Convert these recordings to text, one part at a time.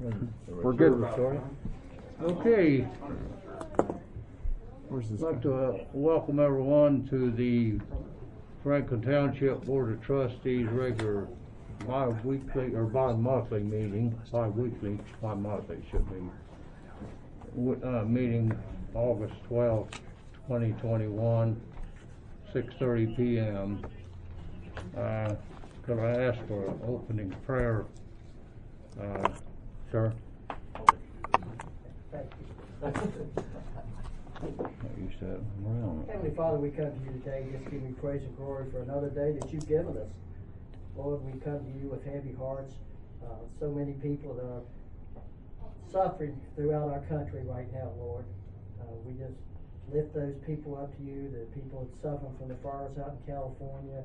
We're good. Okay. Where's this I'd like guy? to welcome everyone to the Franklin Township Board of Trustees regular bi-weekly or bi-monthly meeting. Bi-monthly should be. Meeting August 12th, 2021, 6:30 p.m. Could I ask for an opening prayer, sir? You said around. Heavenly Father, we come to you today just giving you praise and glory for another day that you've given us. Lord, we come to you with heavy hearts. So many people that are suffering throughout our country right now, Lord. We just lift those people up to you, the people that suffer from the fires out in California.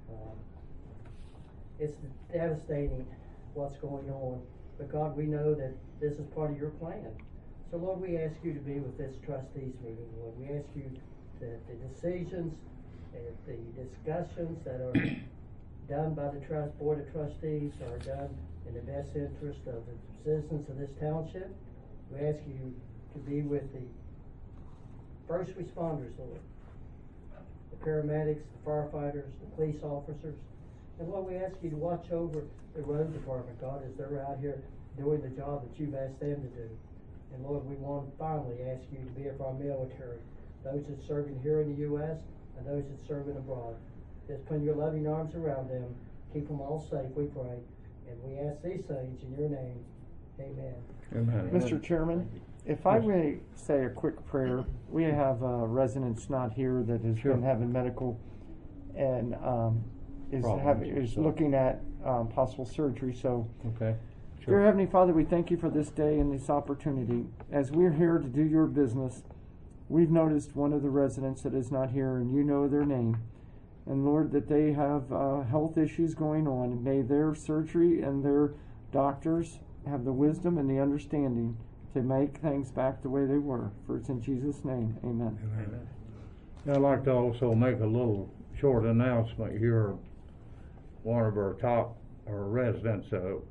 It's devastating what's going on. But God, we know that this is part of your plan. So Lord, we ask you to be with this trustees meeting, Lord. We ask you that the decisions and the discussions that are done by the Board of Trustees are done in the best interest of the citizens of this township. We ask you to be with the first responders, Lord, the paramedics, the firefighters, the police officers. And Lord, we ask you to watch over the road department, God, as they're out here doing the job that you've asked them to do. And Lord, we want to finally ask you to be with our military, those that serving here in the U.S. and those that serving abroad. Just put your loving arms around them, keep them all safe, we pray. And we ask these things in your name. Amen. Amen. Mr. Chairman, if I may say a quick prayer, we have residents not here that has been having medical and is looking at possible surgery. So, okay. Dear Heavenly Father, we thank you for this day and this opportunity. As we're here to do your business, we've noticed one of the residents that is not here, and you know their name. And Lord, that they have health issues going on. May their surgery and their doctors have the wisdom and the understanding to make things back the way they were. For it's in Jesus' name, amen. Amen. I'd like to also make a little short announcement here. One of our top residents for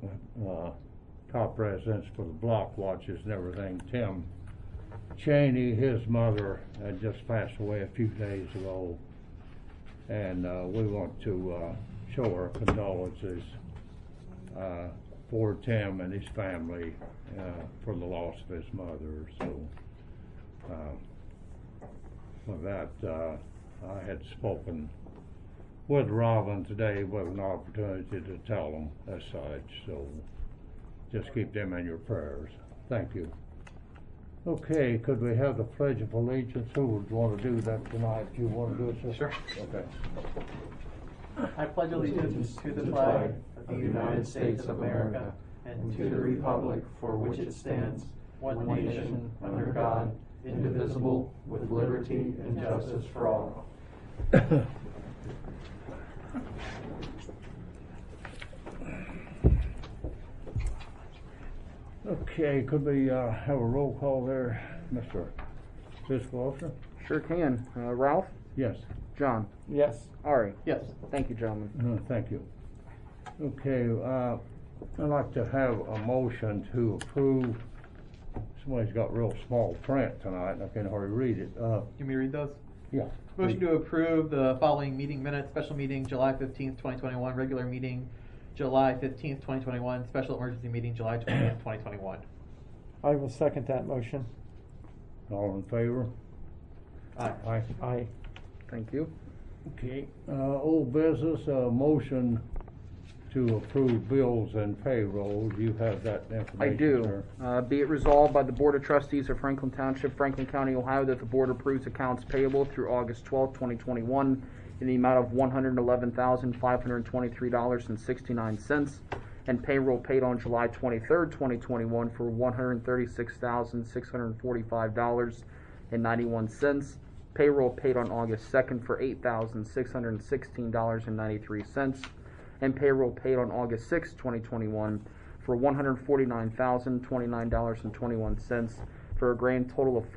the block watches and everything, Tim Cheney, his mother had just passed away a few days ago, and we want to show our condolences for Tim and his family for the loss of his mother. So with that, I had spoken with Robin today with an opportunity to tell them as such, so just keep them in your prayers. Thank you. Okay, could we have the Pledge of Allegiance? Who would want to do that tonight? Do you want to do it, sir? Sure. Okay. I pledge allegiance to the flag of the United States of America and to the republic for which it stands, one nation, under God, indivisible, with liberty and justice for all. Okay, could we have a roll call there, Mr. Fiskaloser? Sure can. Ralph? Yes. John? Yes. Ari? Yes. Thank you, gentlemen. Thank you. Okay, I'd like to have a motion to approve. Somebody's got real small print tonight, and I can't hardly read it. Can we read those? Yeah. Motion to approve the following meeting minutes: special meeting July 15th, 2021, regular meeting July 15th, 2021, special emergency meeting July 20th, 2021. I will second that motion. All in favor? Aye. Aye. Aye. Thank you. Okay, old business, motion to approve bills and payroll. Do you have that information, I do. sir? Be it resolved by the Board of Trustees of Franklin Township, Franklin County, Ohio, that the Board approves accounts payable through August 12th, 2021 in the amount of $111,523.69 and payroll paid on July 23rd, 2021 for $136,645.91. Payroll paid on August 2nd for $8,616.93, and payroll paid on August 6th, 2021 for $149,029.21, for a grand total of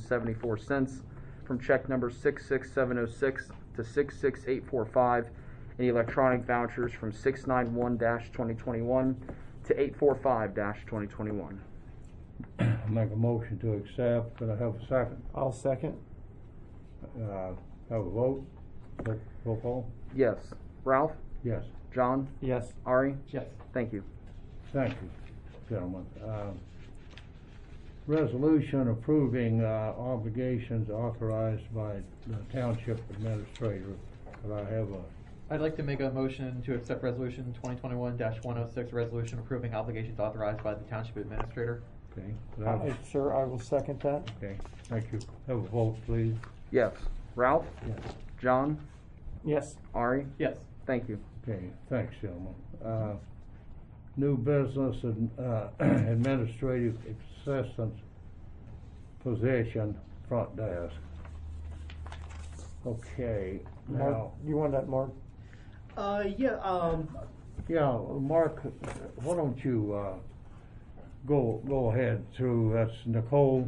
$405,815.74 from check number 66706 to 66845 any electronic vouchers from 691-2021 to 845-2021. Make a motion to accept. Could I have a second? I'll second. Have a vote? Roll call? Yes. Ralph? Yes. John? Yes. Ari? Yes. Thank you. Thank you, gentlemen. Resolution approving obligations authorized by the Township Administrator. Could I have a, I'd like to make a motion to accept resolution 2021-106, resolution approving obligations authorized by the Township Administrator. okay? Could I have- Sir, I will second that. Okay, thank you. Have a vote, please. Yes. Ralph? Yes. John? Yes. Ari? Yes. Thank you. Okay, thanks, gentlemen. New business and administrative assistance position, front desk. Okay, Mark, now, you want that, Mark? yeah, Mark, why don't you go ahead through, that's Nicole,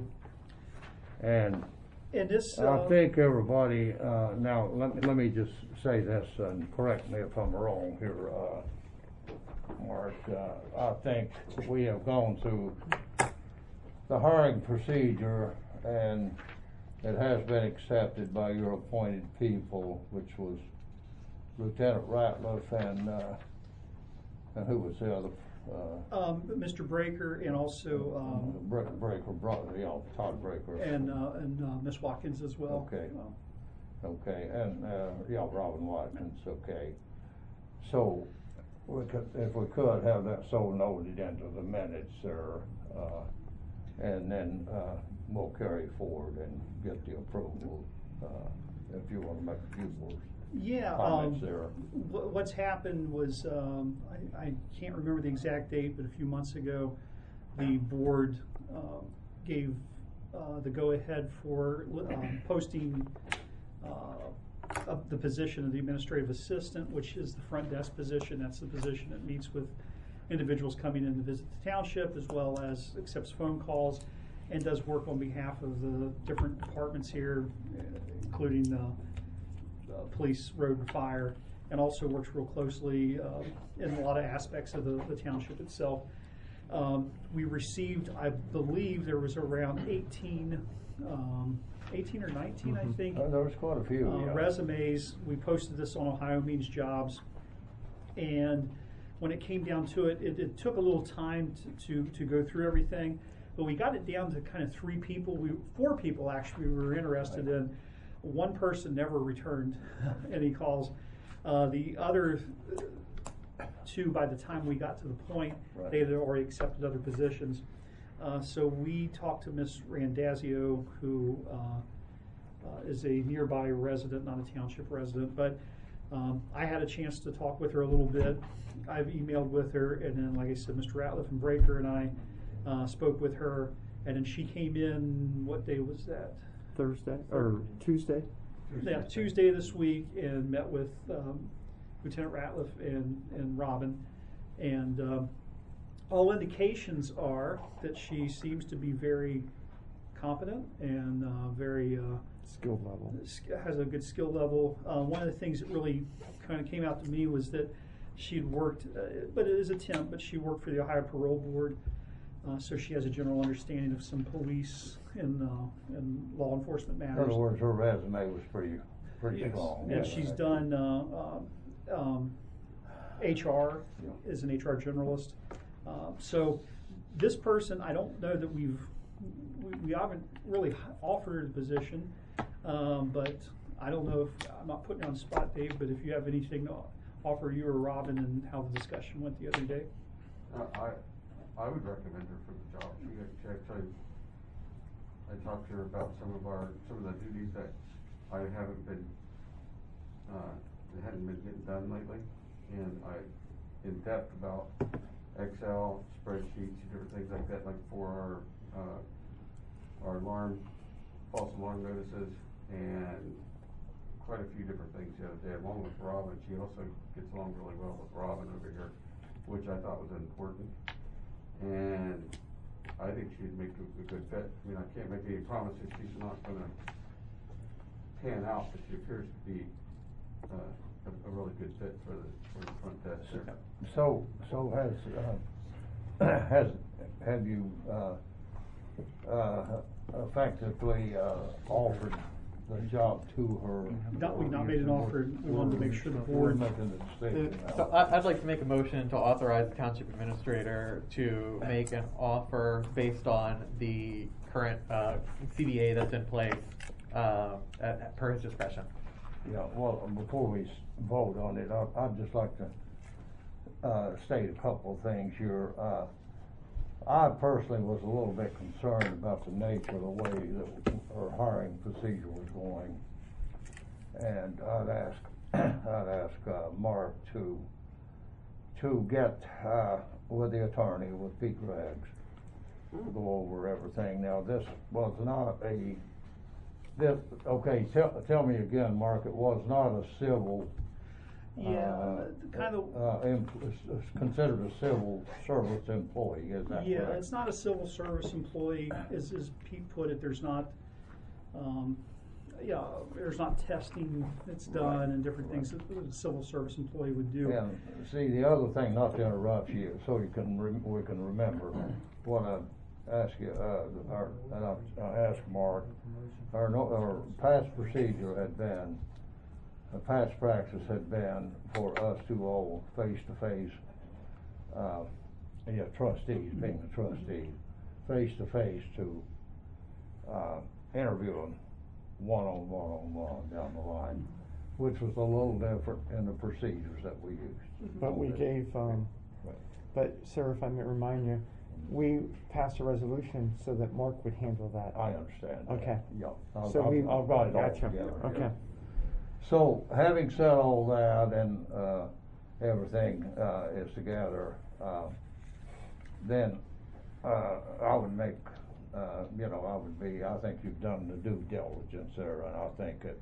and And this, I think everybody, now, let me just say this, and correct me if I'm wrong here, Mark. I think we have gone through the hiring procedure, and it has been accepted by your appointed people, which was Lieutenant Ratliff and who was the other? Mr. Breaker and also, Breaker, Todd Breaker. and Ms. Watkins as well. Okay. Okay, and, Robin Watkins, okay. So, if we could have that so noted into the minutes there, and then, we'll carry forward and get the approval, if you wanna make a few more Yeah, comments there. what's happened was, I can't remember the exact date, but a few months ago, the board gave the go-ahead for posting of the position of the administrative assistant, which is the front desk position. That's the position that meets with individuals coming in to visit the township, as well as accepts phone calls and does work on behalf of the different departments here, including police, road, and fire, and also works real closely in a lot of aspects of the township itself. We received, I believe there was around 18 or 19, I think. There was quite a few, yeah. Resumes. We posted this on Ohio Means Jobs, and when it came down to it, it took a little time to go through everything, but we got it down to kind of 3 people. 4 people actually we were interested in. One person never returned any calls. The other 2, by the time we got to the point, Right. they had already accepted other positions. So we talked to Ms. Randazio, who is a nearby resident, not a township resident, but I had a chance to talk with her a little bit. I've emailed with her, and then, like I said, Mr. Ratliff and Breaker and I spoke with her, and then she came in, what day was that? Thursday or Tuesday? Yeah, Tuesday this week, and met with Lieutenant Ratliff and Robin, and all indications are that she seems to be very competent and very Skill level. has a good skill level. One of the things that really kind of came out to me was that she'd worked, but it is a temp, but she worked for the Ohio Parole Board, so she has a general understanding of some police and law enforcement In matters. other words, her resume was pretty Yes. strong. And she's done HR, is an HR generalist. So this person, I don't know that we haven't really offered her the position, but I don't know if, I'm not putting you on the spot, Dave, but if you have anything to offer you or Robin and how the discussion went the other day. I would recommend her for the job. She actually, I talked to her about some of the duties that I hadn't been getting done lately, and in depth about Excel spreadsheets and different things like that, like for our false alarm notices, and quite a few different things the other day, along with Robin. She also gets along really well with Robin over here, which I thought was important. And I think she'd make a good fit. I mean, I can't make any promises. She's not going to pan out, but she appears to be a really good fit for the front desk there. So have you, effectively, offered the job to her? We've not made an offer. We wanted to make sure the board. Making the decision now. So I'd like to make a motion to authorize the township administrator to make an offer based on the current CBA that's in place per his discretion. Yeah, well, before we vote on it, I'd just like to state a couple of things here. I personally was a little bit concerned about the nature of the way that our hiring procedure was going. And I'd ask Mark to get with the attorney, with Pete Greggs, to go over everything. Now, this was not okay, tell me again, Mark, it was not a civil, Kind of. it's considered a civil service employee, is that correct? Yeah, it's not a civil service employee, as Pete put it, there's not, there's not testing that's done and different things that a civil service employee would do. And see, the other thing, not to interrupt you, so we can remember what I ask you, I asked Mark, our past procedure had been, past practice had been for us to all face-to-face, trustees, being a trustee, face-to-face to interview them one-on-one down the line, which was a little different in the procedures that we used. But we gave, but sir, if I may remind you, we passed a resolution so that Mark would handle that. I understand. Okay. Yeah, So I'll write it all gotcha. together. Okay. So, having said all that and everything is together, then I would make, I think you've done the due diligence there, and I think it,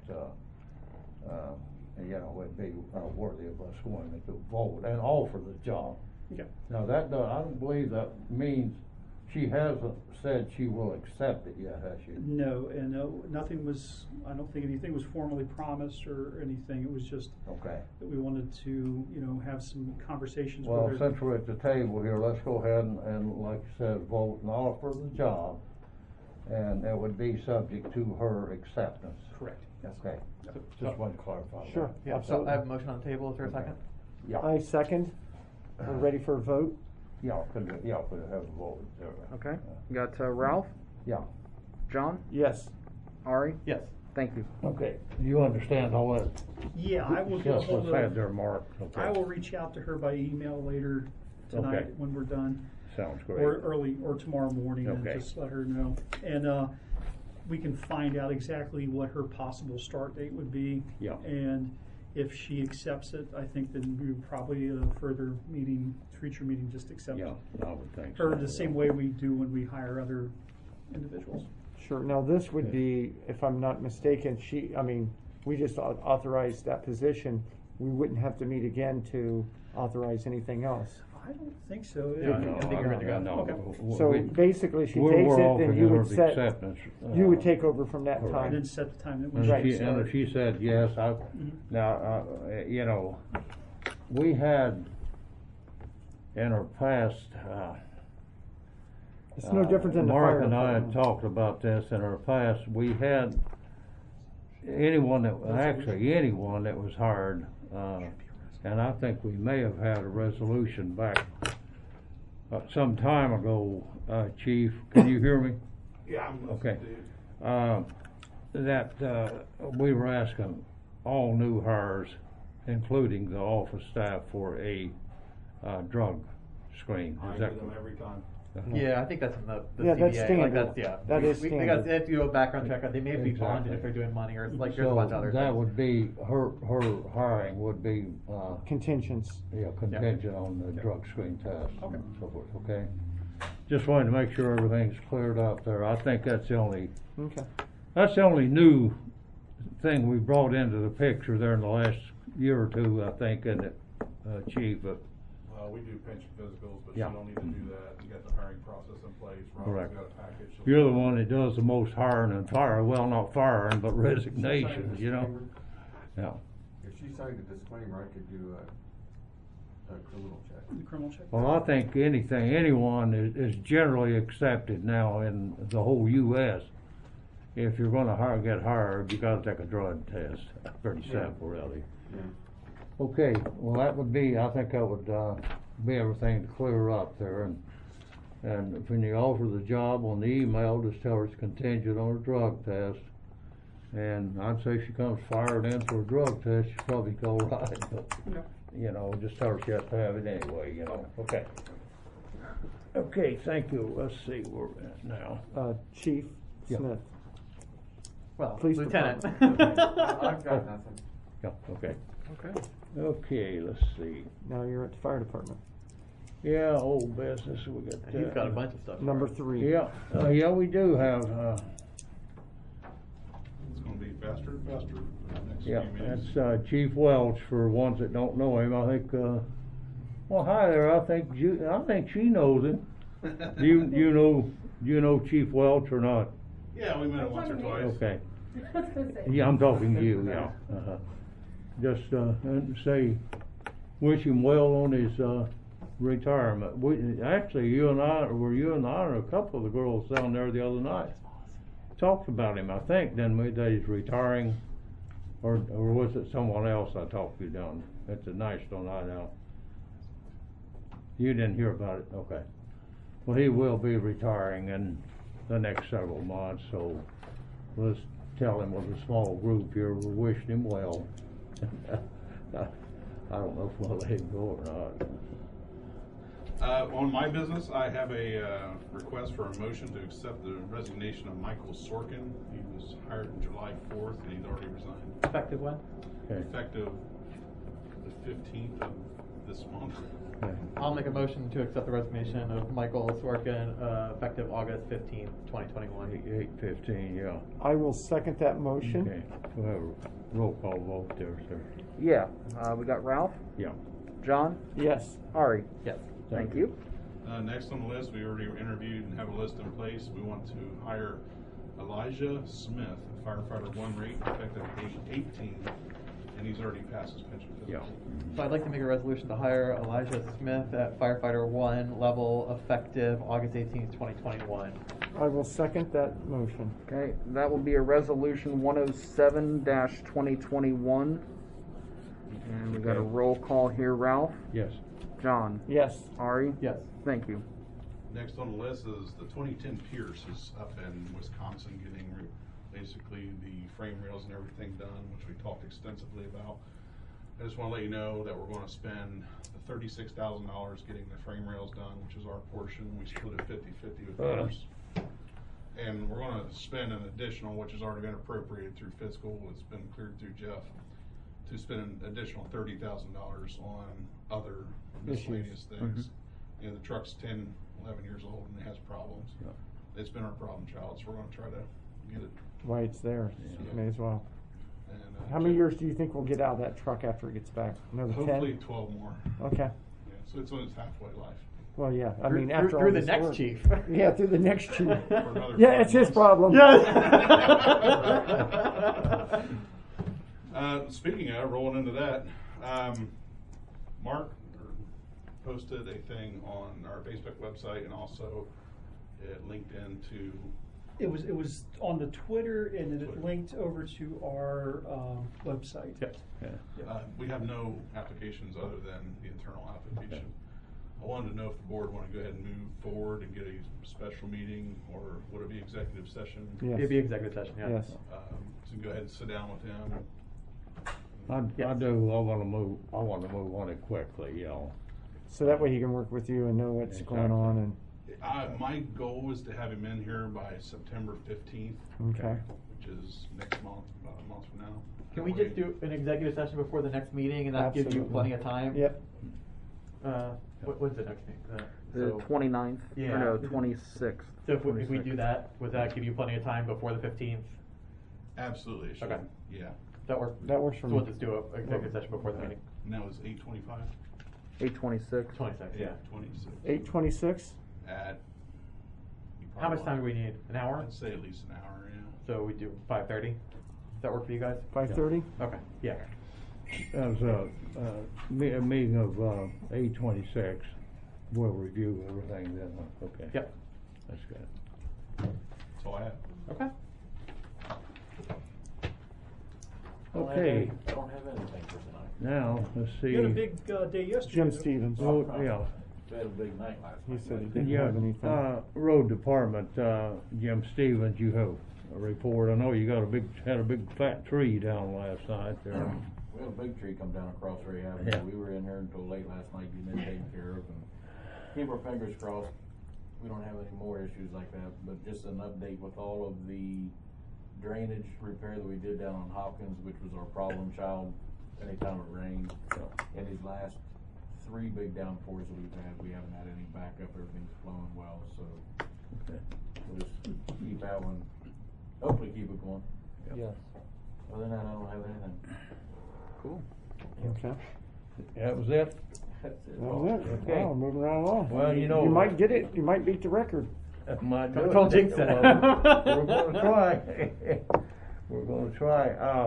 it'd be worthy of us going to vote and offer the job. Okay. Now, I don't believe that means she hasn't said she will accept it yet, has she? No, and nothing was, I don't think anything was formally promised or anything. It was just Okay. that we wanted to, have some conversations Well, with her. since we're at the table here, let's go ahead and like you said, vote and offer the job. And it would be subject to her acceptance. Correct. Yes. Okay, just wanted to clarify that. Sure. Yeah, so Absolutely. I have a motion on the table. Is there a second? Yeah. I second. We're ready for a vote? Yeah, could have a vote there. Okay, you got Ralph, Yeah. John, Yes. Ari? Yes. Thank you. Okay, you understand all that? Yeah, I will get Just hold what's had of, there, Mark. Okay. I will reach out to her by email later tonight Okay. when we're done. Sounds great. Or early, or tomorrow morning, and Okay. just let her know. And, we can find out exactly what her possible start date would be. Yeah. And if she accepts it, I think then we would probably, future meeting, just accept Yeah, I would think so. her the same way we do when we hire other individuals. Sure. Now, this would be, if I'm not mistaken, we just authorized that position. We wouldn't have to meet again to authorize anything else. I don't think so. Yeah, I think you're good to go. No, Okay. So we- basically, she we're takes it, then offering you her would set, acceptance, you would take over from that correct. And then time. set the time that we And Right. if she said yes, now, we had in our past, It's no different than the fire Mark and I had department. talked about this in our past. We had anyone that was hired, and I think we may have had a resolution back some time ago, Chief. Can you hear me? Yeah, I'm Okay. listening to you. That we were asking all new hires, including the office staff, for a drug screen. I Is do that them every time. Yeah, I think that's in the Yeah, CBA. that's Like standard. that's, yeah. That is They standard. have to do a background check. They may have to be bonded Exactly. if they're doing money, or like there's a So bunch of other that things. would be, her hiring would be, Contingents. contingent on the drug screen test Okay. and so forth, okay? Just wanted to make sure everything's cleared up there. I think that's the only new thing we brought into the picture there in the last year or two, I think, isn't it, Chief? But We do pension physicals, but Yeah. you don't need to do that. You got the hiring process in place. Correct. Robin's got a package. you're the one that does the most hiring and fire, well, not firing, but resignations, Yeah. If she she signed a disclaimer, I could do a criminal check. The criminal check. Well, I think anyone is generally accepted now in the whole U.S. If you're gonna get hired, you gotta take a drug test. Pretty simple, really. Yeah. Okay, well, I think that would, be everything to clear up there, and when you offer the job on the email, just tell her it's contingent on a drug test. And I'd say if she comes fired in for a drug test, she'll probably go right, but, you know, just tell her she has to have it anyway, you know, okay. Okay, thank you, let's see where we're at now. Chief Yeah. Smith. Well, Police Lieutenant. Department. I've got nothing. Yeah, okay. Okay. Okay, let's see. Now you're at the fire department. Yeah, old business, we got. He's got a bunch of stuff. Number for us. 3. Yeah, we do have, It's gonna be faster and faster for the next yeah, few meetings. that's, Chief Welch, for ones that don't know him, I think, well, hi there, I think she knows him. Do you know Chief Welch or not? Yeah, we met once or twice. Okay. Yeah, I'm talking to you, yeah. Just, and say, wish him well on his, retirement. Actually, you and I and a couple of the girls down there the other night talked about him, I think, didn't we, that he's retiring, or was it someone else I talked to down at the National Night Out? You didn't hear about it? Okay. Well, he will be retiring in the next several months, so let's tell him with a small group here, we're wishing him well. I don't know if we'll let him go or not. On my business, I have a request for a motion to accept the resignation of Michael Sorkin. He was hired on July 4th and he's already resigned. Effective when? Okay. Effective the 15th of this month. Okay. I'll make a motion to accept the resignation of Michael Sorkin, effective August 15th, 2021. 8:15, yeah. I will second that motion. Okay. We'll have a roll call vote there, sir. Yeah, we got Ralph, Yeah. John, Yes. Ari. Yes. Thank you. Next on the list, we already interviewed and have a list in place. We want to hire Elijah Smith, firefighter 1 rate, effective 8/18, and he's already passed his pension physical. So I'd like to make a resolution to hire Elijah Smith at firefighter 1 level, effective August 18th, 2021. I will second that motion. Okay, that will be a resolution 107-2021. And we got a roll call here, Ralph, Yes. John, Yes. Ari. Yes. Thank you. Next on the list is the 2010 Pierce is up in Wisconsin getting basically the frame rails and everything done, which we talked extensively about. I just want to let you know that we're going to spend the $36,000 getting the frame rails done, which is our portion. We split it 50-50 with others. And we're going to spend an additional, which has already been appropriated through fiscal, it's been cleared through Jeff, to spend an additional $30,000 on other miscellaneous things. You know, the truck's 10, 11 years old and it has problems. Yeah. It's been our problem child, so we're going to try to get it. Why it's there. Yeah. May as well. And, How many years do you think we'll get out of that truck after it gets back? Another 10? Hopefully 12 more. Okay. Yeah, so it's on its halfway life. Well, yeah. I Through- mean, after through all the this next work. chief. Yeah, through the next chief. another Yeah, 5 it's his months. problem. Speaking of rolling into that, Mark posted a thing on our Facebook website and also it linked into It was on the Twitter and then it Twitter. linked over to our website. Yep. Yeah. We have no applications other than the internal application. I wanted to know if the board wanted to go ahead and move forward and get a special meeting, or would it be executive session? Yes. It'd be executive session, yeah. Yes. So go ahead and sit down with him. I do, I want to move on it quickly, you know. So that way he can work with you and know what's going on. And My goal is to have him in here by September 15th, okay. which is next month, about a month from now. Can we That way- just do an executive session before the next meeting and that gives you Absolutely. plenty of time? Yep. When's the next meeting? The 29th, Yeah. or no, 26th. So if we do that, would that give you plenty of time before the 15th? Absolutely, it should. Okay. Yeah. That works? That works for So me. we'll just do a executive session before the meeting. Now it's 8:25? 8/26. 26, yeah. 26. 8:26. At. you How much probably time do want- we need? An hour? I'd say at least an hour, yeah. So we do 5:30? Does that work for you guys? 5:30. Okay, yeah. That was a meeting of A26. We'll review everything then. Okay. Yep. That's good. That's all I have. Okay. Okay. I don't have anything for tonight. Now let's see. You had a big day yesterday. Jim though. Stevens. Oh, yeah. We had a big night last He night. said he didn't Yeah, have anything. road department, Jim Stevens, you have a report. I know you had a big flat tree down last night there. We had a big tree come down across Ray Avenue. Yeah. We were in here until late last night getting it taken care of, and keep our fingers crossed. We don't have any more issues like that, but just an update with all of the drainage repair that we did down on Hopkins, which was our problem child anytime it rained. And these last 3 big downpours that we've had, we haven't had any backup. Everything's flowing well, so Okay. we'll just keep that one, hopefully keep it going. Yes. Other than that, I don't have anything. Cool. Okay. That's That was it? it. That was it. Okay. Wow, moving right along. Well, you know. You might get it. You might beat the record. Might do Don't it. jinx it. We're gonna try. We're gonna try.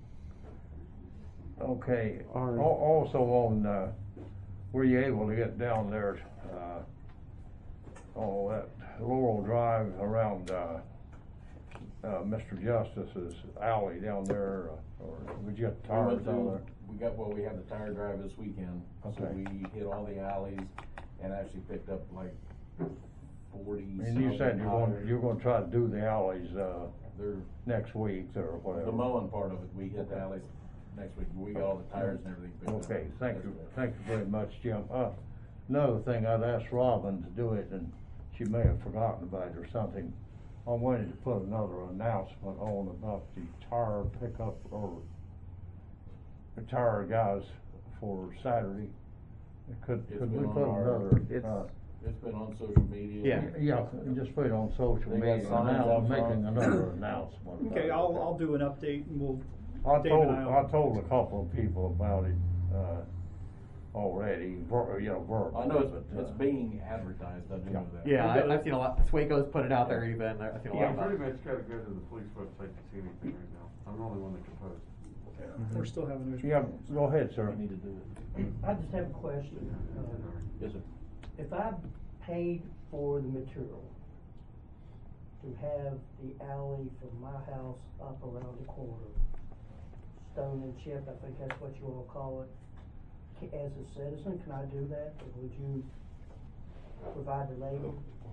Okay. All right. Also on, were you able to get down there, that Laurel Drive around, Mr. Justice's alley down there, or would you get tires down there? We had the tire drive this weekend, so Okay. we hit all the alleys and actually picked up like 40. And you said you're gonna try to do the alleys, They're, next week or whatever. the mowing part of it, we hit the alleys next week, we got all the tires and everything picked up. Okay, thank you very much, Jim. Another thing, I'd asked Robin to do it, and she may have forgotten about it or something. I wanted to put another announcement on about the tire pickup or the tire guys for Saturday. Could It's we been put on our- another, It's been on social media. Yeah. just put it on social They got media, and signs now out I'm making front. another announcement. Okay, I'll do an update and we'll. I Dave told, and I will- I told a couple of people about it, already, verbally. I know but, it's being advertised, I do know that. Yeah, I've seen a lot. Swaco's put it out there even. I've seen a lot You about pretty it. much gotta go to the police website to see anything right now. I'm the only one that can post. We're still having those. Yeah, go ahead, sir. We need to do it. I just have a question. Yes, sir. If I paid for the material to have the alley from my house up around the corner, stone and chip, I think that's what you all call it, as a citizen, can I do that, or would you provide the labor,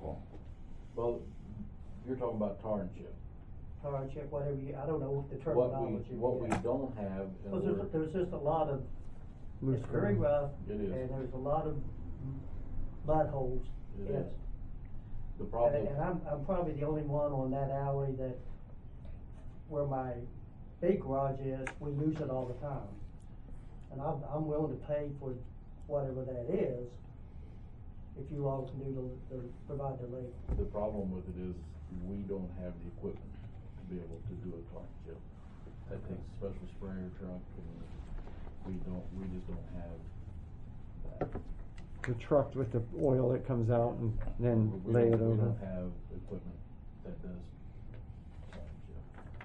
Well, you're talking about tar and chip. tar and chip, whatever you, I don't know what the What terminology is. we don't have, and Well, we're- there's just a lot of, Loose it's very ground. rough, It is. and there's a lot of mud holes It in is. it. the problem. And I'm probably the only one on that alley that, where my big garage is, we use it all the time. And I'm willing to pay for whatever that is, if you all can do provide the labor. The problem with it is, we don't have the equipment to be able to do a tar and chip. That takes a special sprayer truck, and we just don't have that. The truck with the oil that comes out and then We lay it don't- We over. don't have equipment that does tar and chip.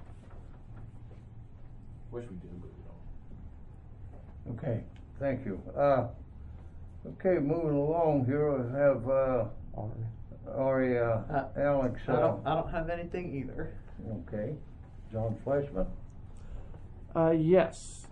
Wish we did, but we don't. Okay, thank you. Okay, moving along here, I have, Ari, Alex, I don't have anything either. okay, John Fleshman. Yes.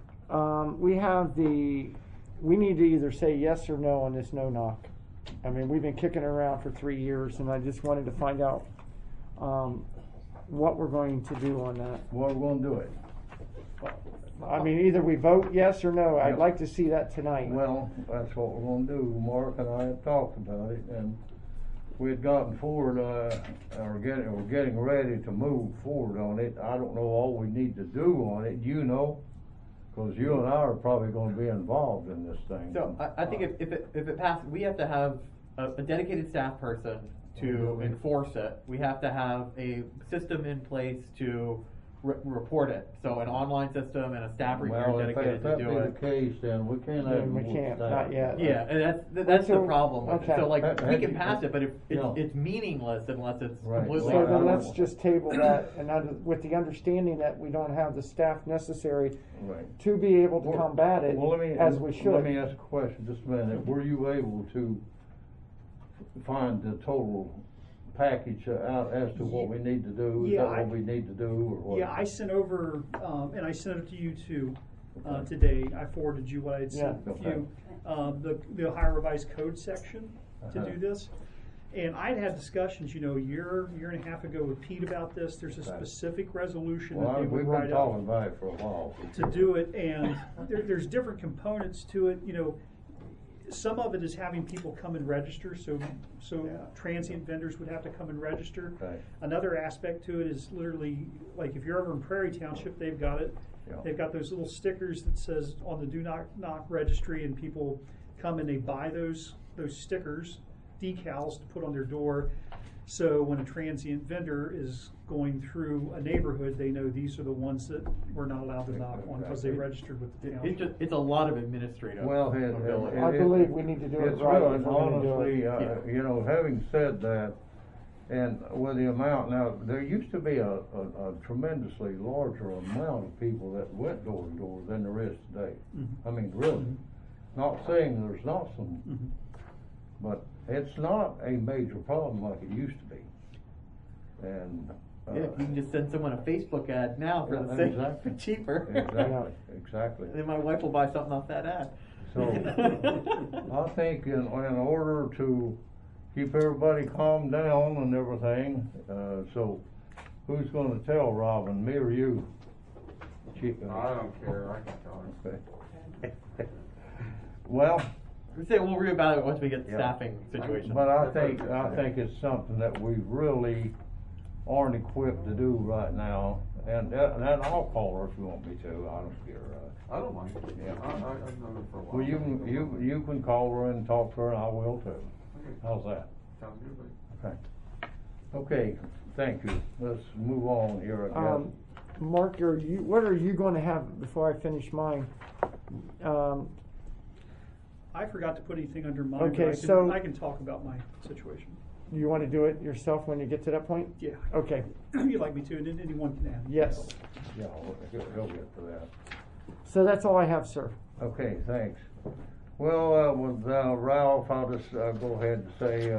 We need to either say yes or no on this no knock. I mean, we've been kicking it around for 3 years, and I just wanted to find out what we're going to do on that. Well, we're gonna do it. I mean, either we vote yes or no. I'd Yep. like to see that tonight. Well, that's what we're gonna do. Mark and I have talked about it, and we had gotten forward, we're getting ready to move forward on it. I don't know all we need to do on it, you know, cause you and I are probably gonna be involved in this thing. So I think if it passes, we have to have a dedicated staff person to enforce it. We have to have a system in place to report it. So an online system and a staff reviewer Well, if dedicated to that do be the it. case, then we can't have Then we more can't, staff. not yet. Yeah, and that's the So- problem with it. okay. So like, Have we you- can pass it, but if Yeah. it's meaningless unless it's Right. completely. So then Well, let's just table that, and with the understanding that we don't have the staff necessary Right. to be able to Well, combat it well, let me- as we should. Let me ask a question, just a minute. Were you able to find the total package out as to what we need to do? Is Yeah, that what we need to do, or what? Yeah, I sent over, and I sent it to you too, Okay. today. I forwarded you what I had sent Yeah. you, the Ohio Revised Code section to Uh-huh. do this. And I'd had discussions, a year and a half ago with Pete about this. There's a Okay. specific resolution Well, that they we've would been write talking up about it for a while. to do it, and there's different components to it, Some of it is having people come and register, so Yeah. transient vendors would have to come and register. Okay. Another aspect to it is literally, like if you're over in Prairie Township, they've got it. Yeah. They've got those little stickers that says on the Do Not Knock registry, and people come and they buy those stickers, decals to put on their door. So when a transient vendor is going through a neighborhood, they know these are the ones that we're not allowed to knock on because they registered with the township. It's a lot of administrative Well, ability. I believe we need to do it It's right really, if we're gonna do honestly, it. having said that, and with the amount, now, there used to be a tremendously larger amount of people that went door to door than there is today. Mhm. I mean, really, not saying there's not some, Mhm. but it's not a major problem like it used to be. And, Yeah, you can just send someone a Facebook ad now for Yeah, the same, exactly. for cheaper. Exactly. And then my wife will buy something off that ad. So, I think in order to keep everybody calmed down and everything, so who's gonna tell Robin, me or you? Chief? I don't care, I can tell him. Okay. Well, We say we'll reevaluate once we get the Yeah. staffing situation. but I think it's something that we really aren't equipped to do right now, and I'll call her if you want me to, I don't care. I don't mind. Yeah. I've known her for a while. Well, you can call her and talk to her, and I will too. Okay. How's that? Sounds good, buddy. Okay, thank you. Let's move on here, I guess. Mark, what are you going to have before I finish mine? I forgot to put anything under mine, Okay, but so- I can talk about my situation. You want to do it yourself when you get to that point? Yeah. Okay, You'd like me to, and then anyone can add. yes. Yeah, he'll get to that. So that's all I have, sir. Okay, thanks. Well, with Ralph, I'll just go ahead and say,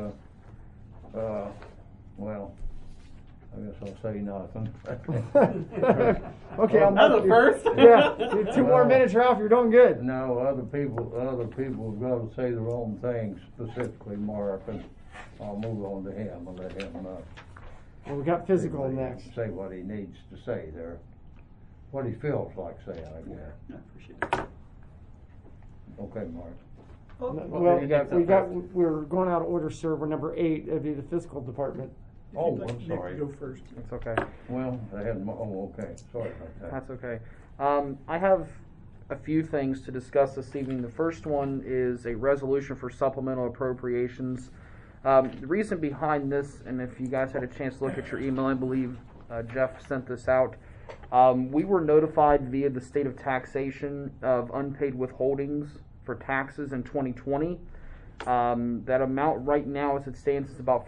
well, I guess I'll say nothing. Okay, I'll That was mark you. first. Yeah, 2 more Well, minutes, Ralph, you're doing good. No, other people have got to say their own things, specifically Mark, and I'll move on to him and let him Well, we got physical next. say what he needs to say there, what he feels like saying, I guess. I appreciate it. Okay, Mark. Well, you got we're going out of order, sir. We're number 8, it'd be the fiscal department. If Oh, you'd like I'm Nick sorry. to go first. It's okay. Well, okay, sorry about that. That's okay. I have a few things to discuss this evening. The first one is a resolution for supplemental appropriations. The reason behind this, and if you guys had a chance to look at your email, I believe Jeff sent this out. We were notified via the state of taxation of unpaid withholdings for taxes in 2020. That amount right now, as it stands, is about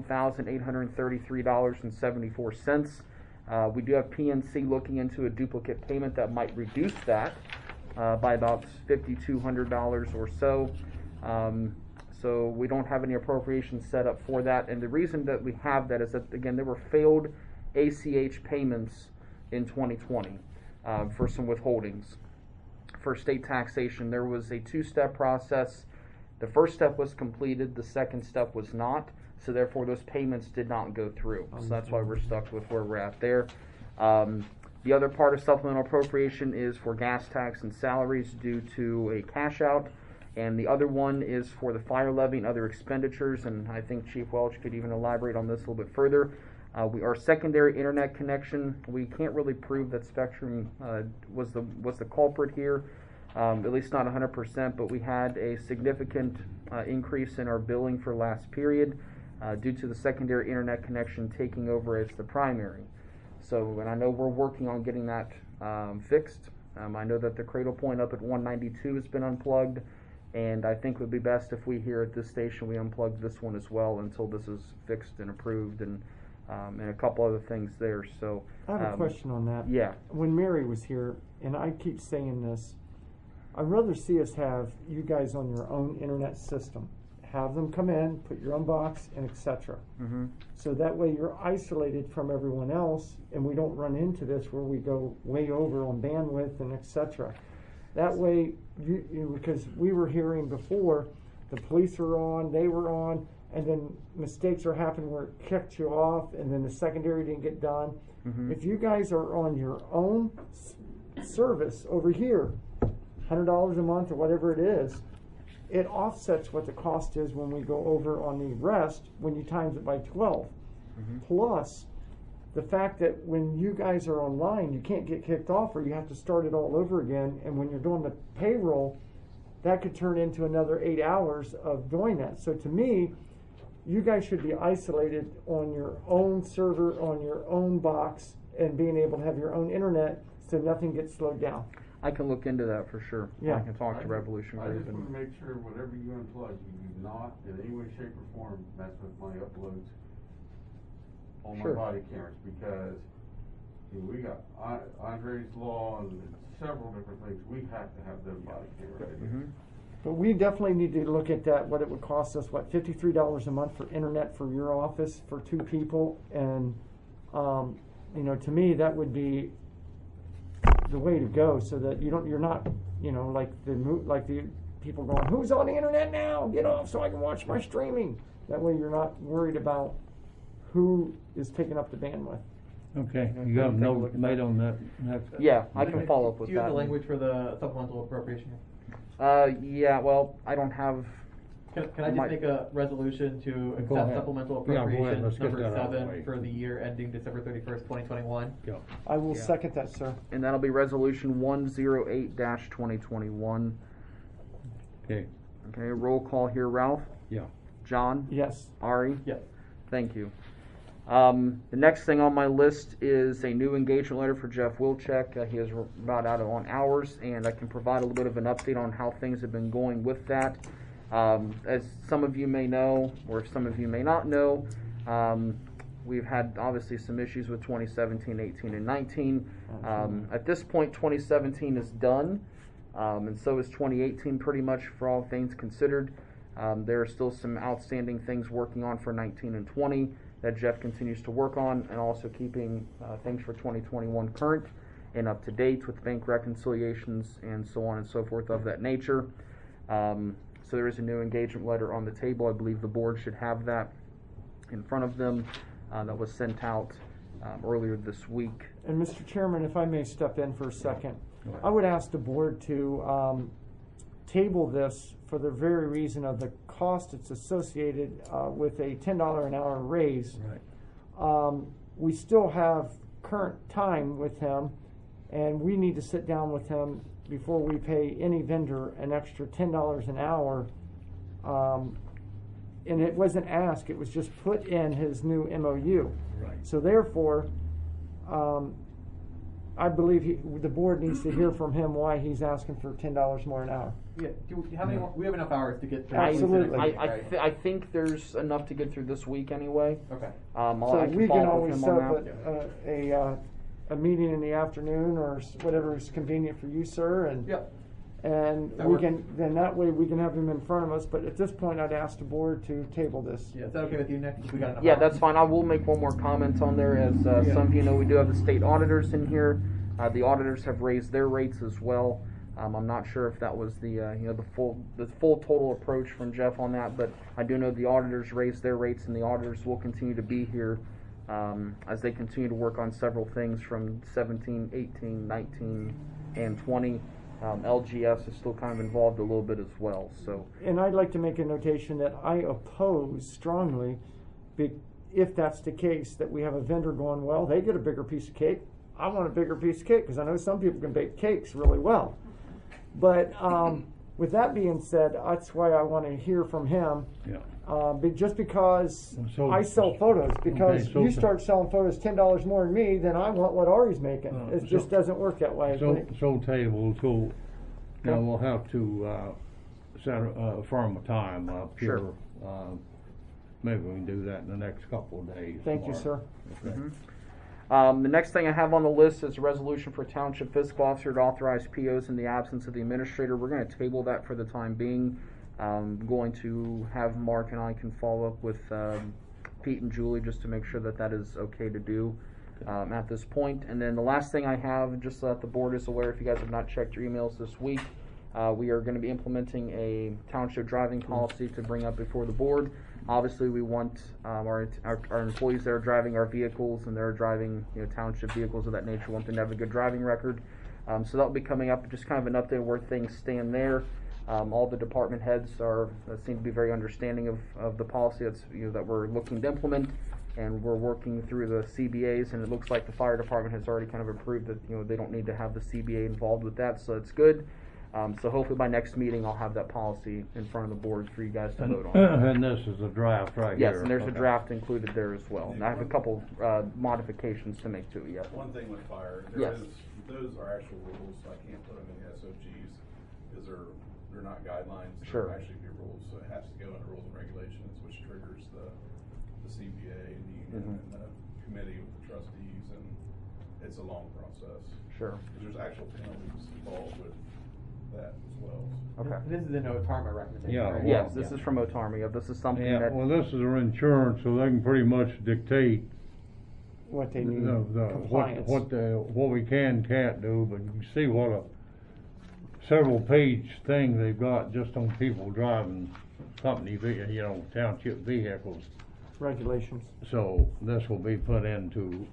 $41,833.74. We do have PNC looking into a duplicate payment that might reduce that by about $5,200 or so. So we don't have any appropriations set up for that. And the reason that we have that is that, again, there were failed ACH payments in 2020 for some withholdings. For state taxation, there was a 2-step process. The first step was completed, the second step was not, so therefore those payments did not go through. So that's why we're stuck with where we're at there. The other part of supplemental appropriation is for gas tax and salaries due to a cash out, and the other one is for the fire levy and other expenditures, and I think Chief Welch could even elaborate on this a little bit further. Our secondary internet connection, we can't really prove that Spectrum was the culprit here, at least not 100%, but we had a significant increase in our billing for last period due to the secondary internet connection taking over as the primary. So, and I know we're working on getting that fixed. I know that the cradle point up at 192 has been unplugged, and I think it would be best if we here at this station we unplug this one as well until this is fixed and approved, and a couple other things there. So I have a question on that. Yeah. When Mary was here, and I keep saying this, I'd rather see us have you guys on your own internet system. Have them come in, put your own box, and etc. Mm-hmm. So that way you're isolated from everyone else, and we don't run into this where we go way over on bandwidth and etc. That way, because we were hearing before, the police were on, they were on, and then mistakes are happening where it kicked you off, and then the secondary didn't get done. Mm-hmm. If you guys are on your own service over here, $100 a month or whatever it is, it offsets what the cost is when we go over on the rest when you times it by 12. Mm-hmm. Plus, the fact that when you guys are online, you can't get kicked off or you have to start it all over again. And when you're doing the payroll, that could turn into another 8 hours of doing that. So to me, you guys should be isolated on your own server, on your own box, and being able to have your own internet so nothing gets slowed down. I can look into that for sure. Yeah. I can talk to Revolution I Group. just want And to make sure whatever you unplug, you do not in any way, shape, or form mess with my uploads on Sure. my body cameras, because we got Andre's Law and several different things. We have to have them body camera videos. Mhm. But we definitely need to look at that, what it would cost us, $53 a month for internet for your office for 2 people. And, to me, that would be the way to go, so that you're not, like the people going, who's on the internet now? Get off so I can watch my streaming. That way you're not worried about who is taking up the bandwidth. Okay, Yeah, you got a take a look note at made that. on that? Yeah, I can follow up with Do you have that. the language for the supplemental appropriation here? Yeah, well, I don't have. Can I just make a resolution to Go accept ahead. supplemental Yeah, go ahead. appropriation Let's get number that out of the way. 7 for the year ending December 31st, 2021? Yeah. I will Yeah. second that, sir. And that'll be resolution 108-2021. Okay, Okay, roll call here, Ralph, yeah. John, Yes. Ari. Yes. Thank you. The next thing on my list is a new engagement letter for Jeff Wilczek. He is about out on hours, and I can provide a little bit of an update on how things have been going with that. As some of you may know, or some of you may not know, we've had obviously some issues with 2017, 18, and 19. At this point, 2017 is done, and so is 2018 pretty much for all things considered. There are still some outstanding things working on for 19 and 20 that Jeff continues to work on, and also keeping things for 2021 current and up to date with bank reconciliations and so on and so forth of that nature. So there is a new engagement letter on the table. I believe the board should have that in front of them. That was sent out earlier this week. And Mr. Chairman, if I may step in for a second, Go ahead. I would ask the board to table this for the very reason of the cost it's associated with a $10 an hour raise. Right. We still have current time with him, and we need to sit down with him before we pay any vendor an extra $10 an hour. And it wasn't asked, it was just put in his new MOU. Right. So therefore, I believe the board needs to hear from him why he's asking for $10 more an hour. Yeah. How many more? We have enough hours to get through. Absolutely. I think there's enough to get through this week anyway. Okay. I So can we can follow up with always him set on up that. a meeting in the afternoon or whatever is convenient for you, sir, and Yep. and That we works. can then that way we can have him in front of us. But at this point, I'd ask the board to table this. Yeah. Is that okay with you, Nick? We got enough Yeah, hours? that's fine. I will make one more comment on there. As some of you know, we do have the state auditors in here. The auditors have raised their rates as well. I'm not sure if that was the the full total approach from Jeff on that, but I do know the auditors raised their rates, and the auditors will continue to be here as they continue to work on several things from 17, 18, 19, and 20. LGS is still kind of involved a little bit as well. So. And I'd like to make a notation that I oppose strongly, if that's the case, that we have a vendor going, well, they get a bigger piece of cake. I want a bigger piece of cake because I know some people can bake cakes really well. But with that being said, that's why I want to hear from him. Yeah. just because So- I sell photos, because Okay, so- you start selling photos $10 more than me, then I want what Ari's making. It so- just doesn't work that way. So table, so, now we'll have to, set a firm a time up Sure. here. Maybe we can do that in the next couple of days. Thank you, Mark. sir. Okay. The next thing I have on the list is a resolution for Township Fiscal Officer to authorize POs in the absence of the administrator. We're going to table that for the time being. Going to have Mark and I can follow up with Pete and Julie just to make sure that that is okay to do at this point. And then the last thing I have, just so that the board is aware, if you guys have not checked your emails this week, we are going to be implementing a township driving policy to bring up before the board. Obviously, we want our employees that are driving our vehicles and they're driving township vehicles of that nature, want them to have a good driving record. So that'll be coming up, just kind of an update of where things stand there. All the department heads seem to be very understanding of the policy that we're looking to implement, and we're working through the CBAs, and it looks like the fire department has already kind of approved that they don't need to have the CBA involved with that, so it's good. So hopefully by next meeting I'll have that policy in front of the board for you guys to vote on. And this is a draft right here. Yes, and there's a Okay. draft included there as well. And I have a couple modifications to make to it yet. One thing with fire, Yes. those are actual rules, so I can't put them in the SOGs, because they're not guidelines. Sure. They're actually be rules, so it has to go under rules and regulations, which triggers the CBA and the union and the committee with the trustees, and it's a long process. Sure. Because there's actual penalties involved with that as well. Okay. This is an OTARMA recommendation, Yeah, right? well, Yes, this is from Otarmia. This is something Yeah, that. well, this is their insurance, so they can pretty much dictate What they need, compliance. what we can't do, but you can see what a several page thing they've got just on people driving company, township vehicles. Regulations. So this will be put into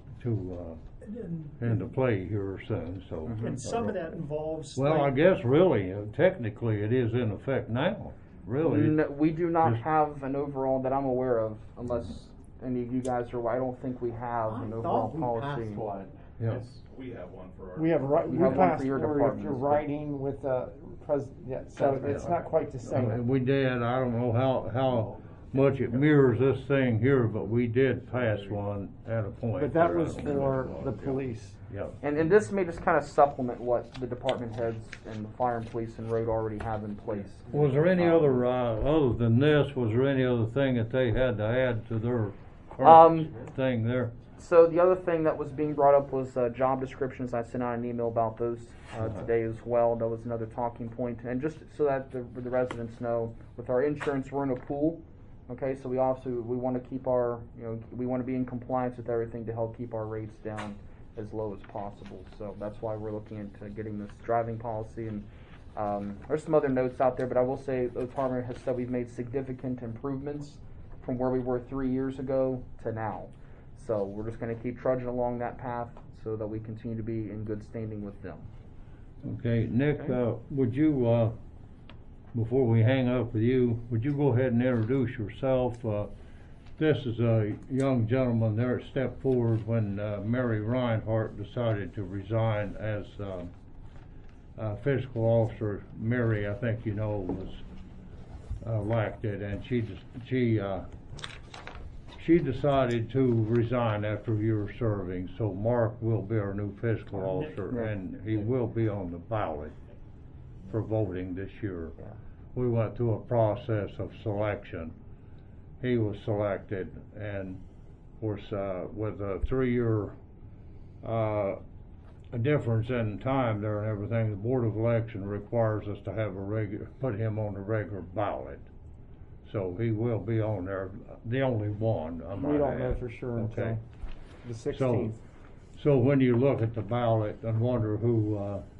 play here soon, so. And some of that involves. Well, I like- guess really, technically, it is in effect now, really. No, we do not Just- have an overall that I'm aware of, unless any of you guys are. I don't think we have an overall policy. Yeah. We have one for our. We have We have one passed for your where if department. you're writing with yeah, so it's not quite the same. We did, I don't know how much it mirrors this thing here, but we did pass one at a point. But that was for the police. Yeah. And this may just kind of supplement what the department heads and fire and police and road already have in place. Was there any other, other than this, was there any other thing that they had to add to their thing there? So the other thing that was being brought up was job descriptions. I sent out an email about those today as well. That was another talking point. And just so that the residents know, with our insurance, we're in a pool. Okay, so we want to keep our, we want to be in compliance with everything to help keep our rates down as low as possible. So that's why we're looking into getting this driving policy. And there's some other notes out there, but I will say Otarmia has said we've made significant improvements from where we were 3 years ago to now. So we're just going to keep trudging along that path so that we continue to be in good standing with them. Okay, Nick, would you, before we hang up with you, would you go ahead and introduce yourself? This is a young gentleman there that stepped forward when Mary Reinhardt decided to resign as fiscal officer. Mary, I think you know, was elected, and she decided to resign after a year of serving. So Mark will be our new fiscal officer, and he will be on the ballot for voting this year. Yeah. We went through a process of selection. He was selected, and of course, with a 3-year difference in time there and everything, the Board of Election requires us to have put him on the regular ballot. So he will be on there, the only one. We don't know for sure until the 16th. So when you look at the ballot and wonder who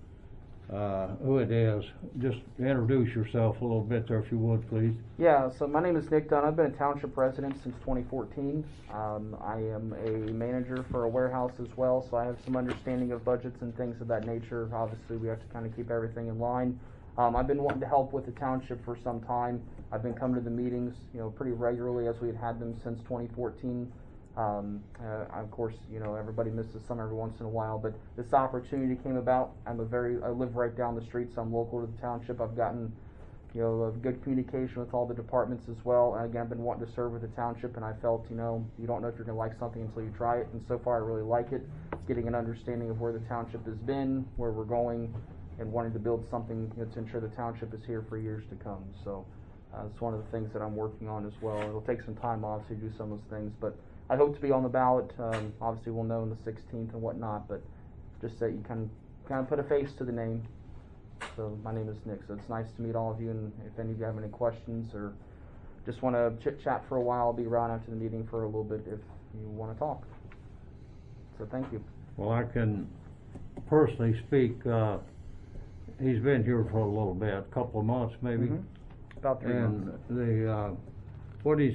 it is, just introduce yourself a little bit there, if you would, please. Yeah, so my name is Nick Dunn. I've been a township resident since 2014. I am a manager for a warehouse as well, so I have some understanding of budgets and things of that nature. Obviously, we have to kind of keep everything in line. I've been wanting to help with the township for some time. I've been coming to the meetings, pretty regularly as we had them since 2014. Of course, everybody misses some every once in a while, but this opportunity came about. I live right down the street, so I'm local to the township. I've gotten good communication with all the departments as well. And again, I've been wanting to serve with the township, and I felt, you don't know if you're going to like something until you try it. And so far, I really like it. Getting an understanding of where the township has been, where we're going, and wanting to build something to ensure the township is here for years to come. So it's one of the things that I'm working on as well. It'll take some time, obviously, to do some of those things, but I hope to be on the ballot. Obviously, we'll know on the 16th and whatnot, but just that you kind of put a face to the name. So my name is Nick, so it's nice to meet all of you, and if any of you have any questions or just want to chit-chat for a while, I'll be around after the meeting for a little bit if you want to talk. So thank you. Well, I can personally speak. He's been here for a little bit, a couple of months maybe. About 3 months. And what he's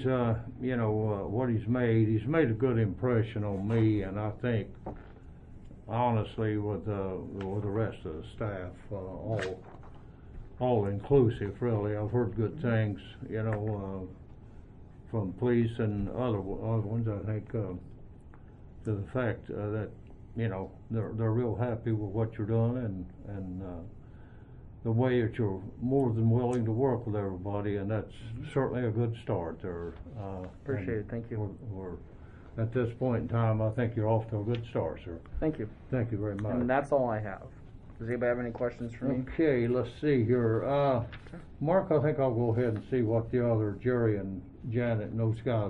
made a good impression on me, and I think honestly with the rest of the staff, all inclusive really. I've heard good things, from police and other ones. I think to the fact that they're real happy with what you're doing, and the way that you're more than willing to work with everybody, and that's certainly a good start there. Appreciate it. Thank you. We're at this point in time, I think you're off to a good start, sir. Thank you. Thank you very much. And that's all I have. Does anybody have any questions for me? Okay, let's see here. Mark, I think I'll go ahead and see what the other Jerry and Janet and those guys.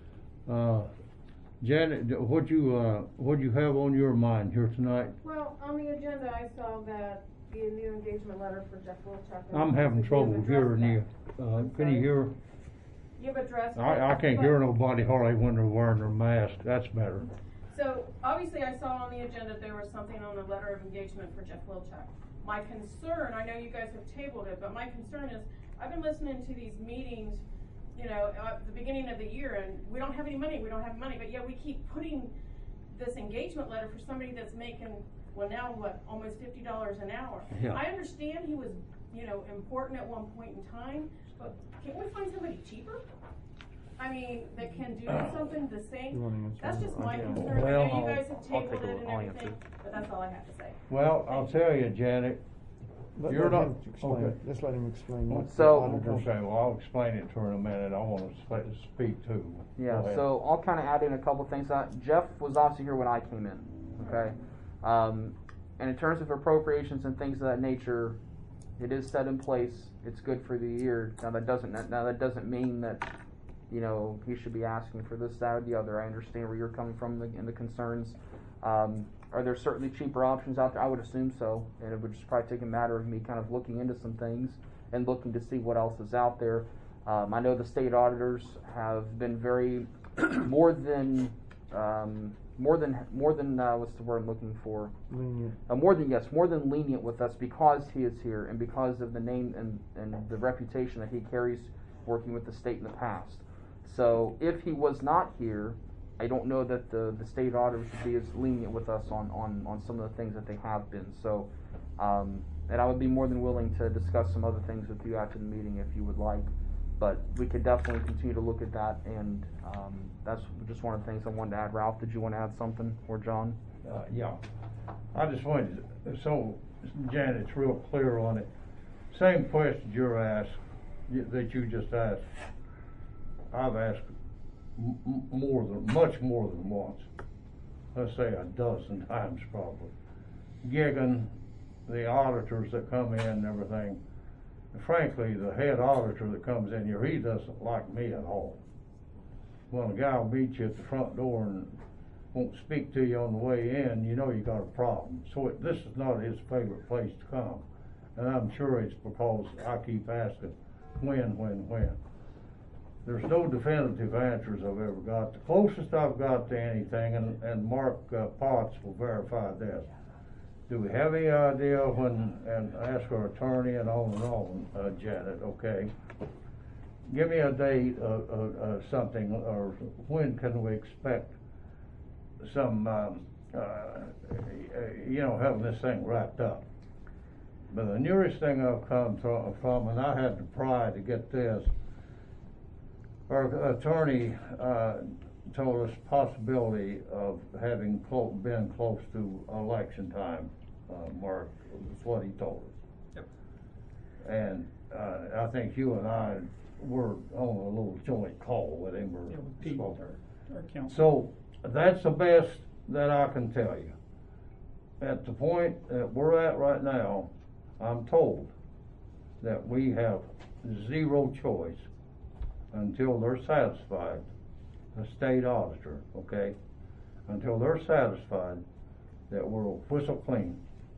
Janet, what'd you have on your mind here tonight? Well, on the agenda, I saw that the new engagement letter for Jeff Wilczek. I'm having trouble hearing you. Can you hear? You've addressed it. I can't hear nobody hardly when they're wearing their mask. That's better. So, obviously I saw on the agenda there was something on the letter of engagement for Jeff Wilczek. My concern, I know you guys have tabled it, but my concern is, I've been listening to these meetings, at the beginning of the year, and we don't have any money, but yet we keep putting this engagement letter for somebody that's making, almost $50 an hour. Yeah. I understand he was, important at one point in time, but can't we find somebody cheaper? I mean, that can do something the same. That's just my concern. I know you guys have tabled it and everything, but that's all I have to say. Well, I'll tell you, Janet, you're Let not. him explain. Okay. Let's let him explain. What the So- auditor- Okay, well, I'll explain it to her in a minute. I want to speak too. Go Yeah, ahead. so I'll kind of add in a couple things. Jeff was obviously here when I came in, okay? And in terms of appropriations and things of that nature, it is set in place. It's good for the year. Now that doesn't mean that, he should be asking for this, that, or the other. I understand where you're coming from and the concerns. Are there certainly cheaper options out there? I would assume so, and it would just probably take a matter of me kind of looking into some things and looking to see what else is out there. I know the state auditors have been very more than what's the word I'm looking for? Lenient. More than lenient with us because he is here and because of the name and the reputation that he carries working with the state in the past. So if he was not here, I don't know that the state auditors would be as lenient with us on some of the things that they have been. So, and I would be more than willing to discuss some other things with you after the meeting if you would like. But we could definitely continue to look at that, and that's just one of the things I wanted to add. Ralph, did you want to add something, or John? Yeah. I just wanted to, so Janet's real clear on it. Same question you're asked, that you just asked, I've asked much more than once. Let's say a dozen times probably. Gigging the auditors that come in and everything. And frankly, the head auditor that comes in here, he doesn't like me at all. When a guy will meet you at the front door and won't speak to you on the way in, you know you got a problem. So this is not his favorite place to come. And I'm sure it's because I keep asking when. There's no definitive answers I've ever got. The closest I've got to anything, and Mark Potts will verify this. Do we have any idea when, and ask our attorney and on, Janet, okay? Give me a date of something, or when can we expect some, having this thing wrapped up? But the nearest thing I've come from, and I had the pride to get this, our attorney told us possibility of having been close to election time. Mark, that's what he told us. Yep. And I think you and I were on a little joint call with him or Yeah, with Pete, spoke. our council. So that's the best that I can tell you. At the point that we're at right now, I'm told that we have zero choice until they're satisfied, the state auditor, okay? Until they're satisfied that we're whistle clean.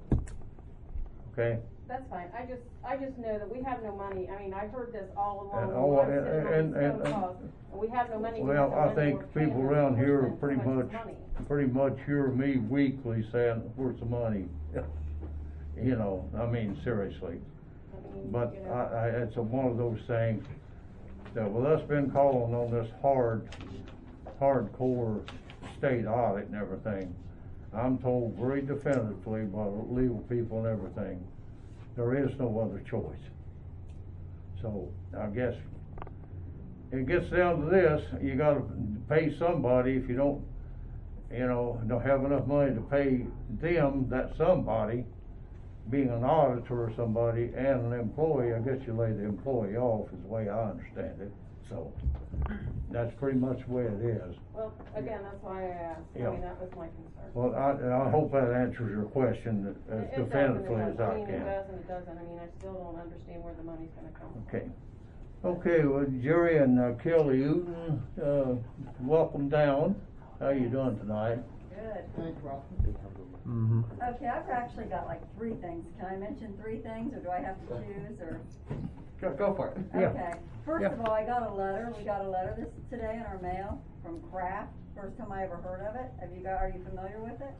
Okay? That's fine, I just know that we have no money, I mean, I heard this all along. And, when I was and- sitting on and- these phone and- calls, and we have no money. we Well, have no I money, think we're paying people this around here person pretty so much, hear me weekly saying, where's the money? You know, I mean, seriously. I mean, But you know. it's one of those things that with us been calling on this hardcore state audit and everything, I'm told very definitively by legal people and everything, there is no other choice. So I guess it gets down to this, you gotta pay somebody. If you don't have enough money to pay them, that somebody, being an auditor or somebody and an employee, I guess you lay the employee off is the way I understand it. So that's pretty much the way it is. Well, again, that's why I asked, I Yeah. mean, that was my concern. Well, I hope that answers your question as It does and it definitively as doesn't. I I mean, it can. does and it doesn't, I mean, I still don't understand where the money's gonna come from. Okay. Okay, well, Jerry and Kelly Uten, welcome down. How you doing tonight? Good. Mm-hmm. Okay, I've actually got like 3 things. Can I mention 3 things, or do I have to choose, or? Go for it. Yeah. Okay. First Yeah. of all, we got a letter today in our mail from Kraft. First time I ever heard of it. Are you familiar with it?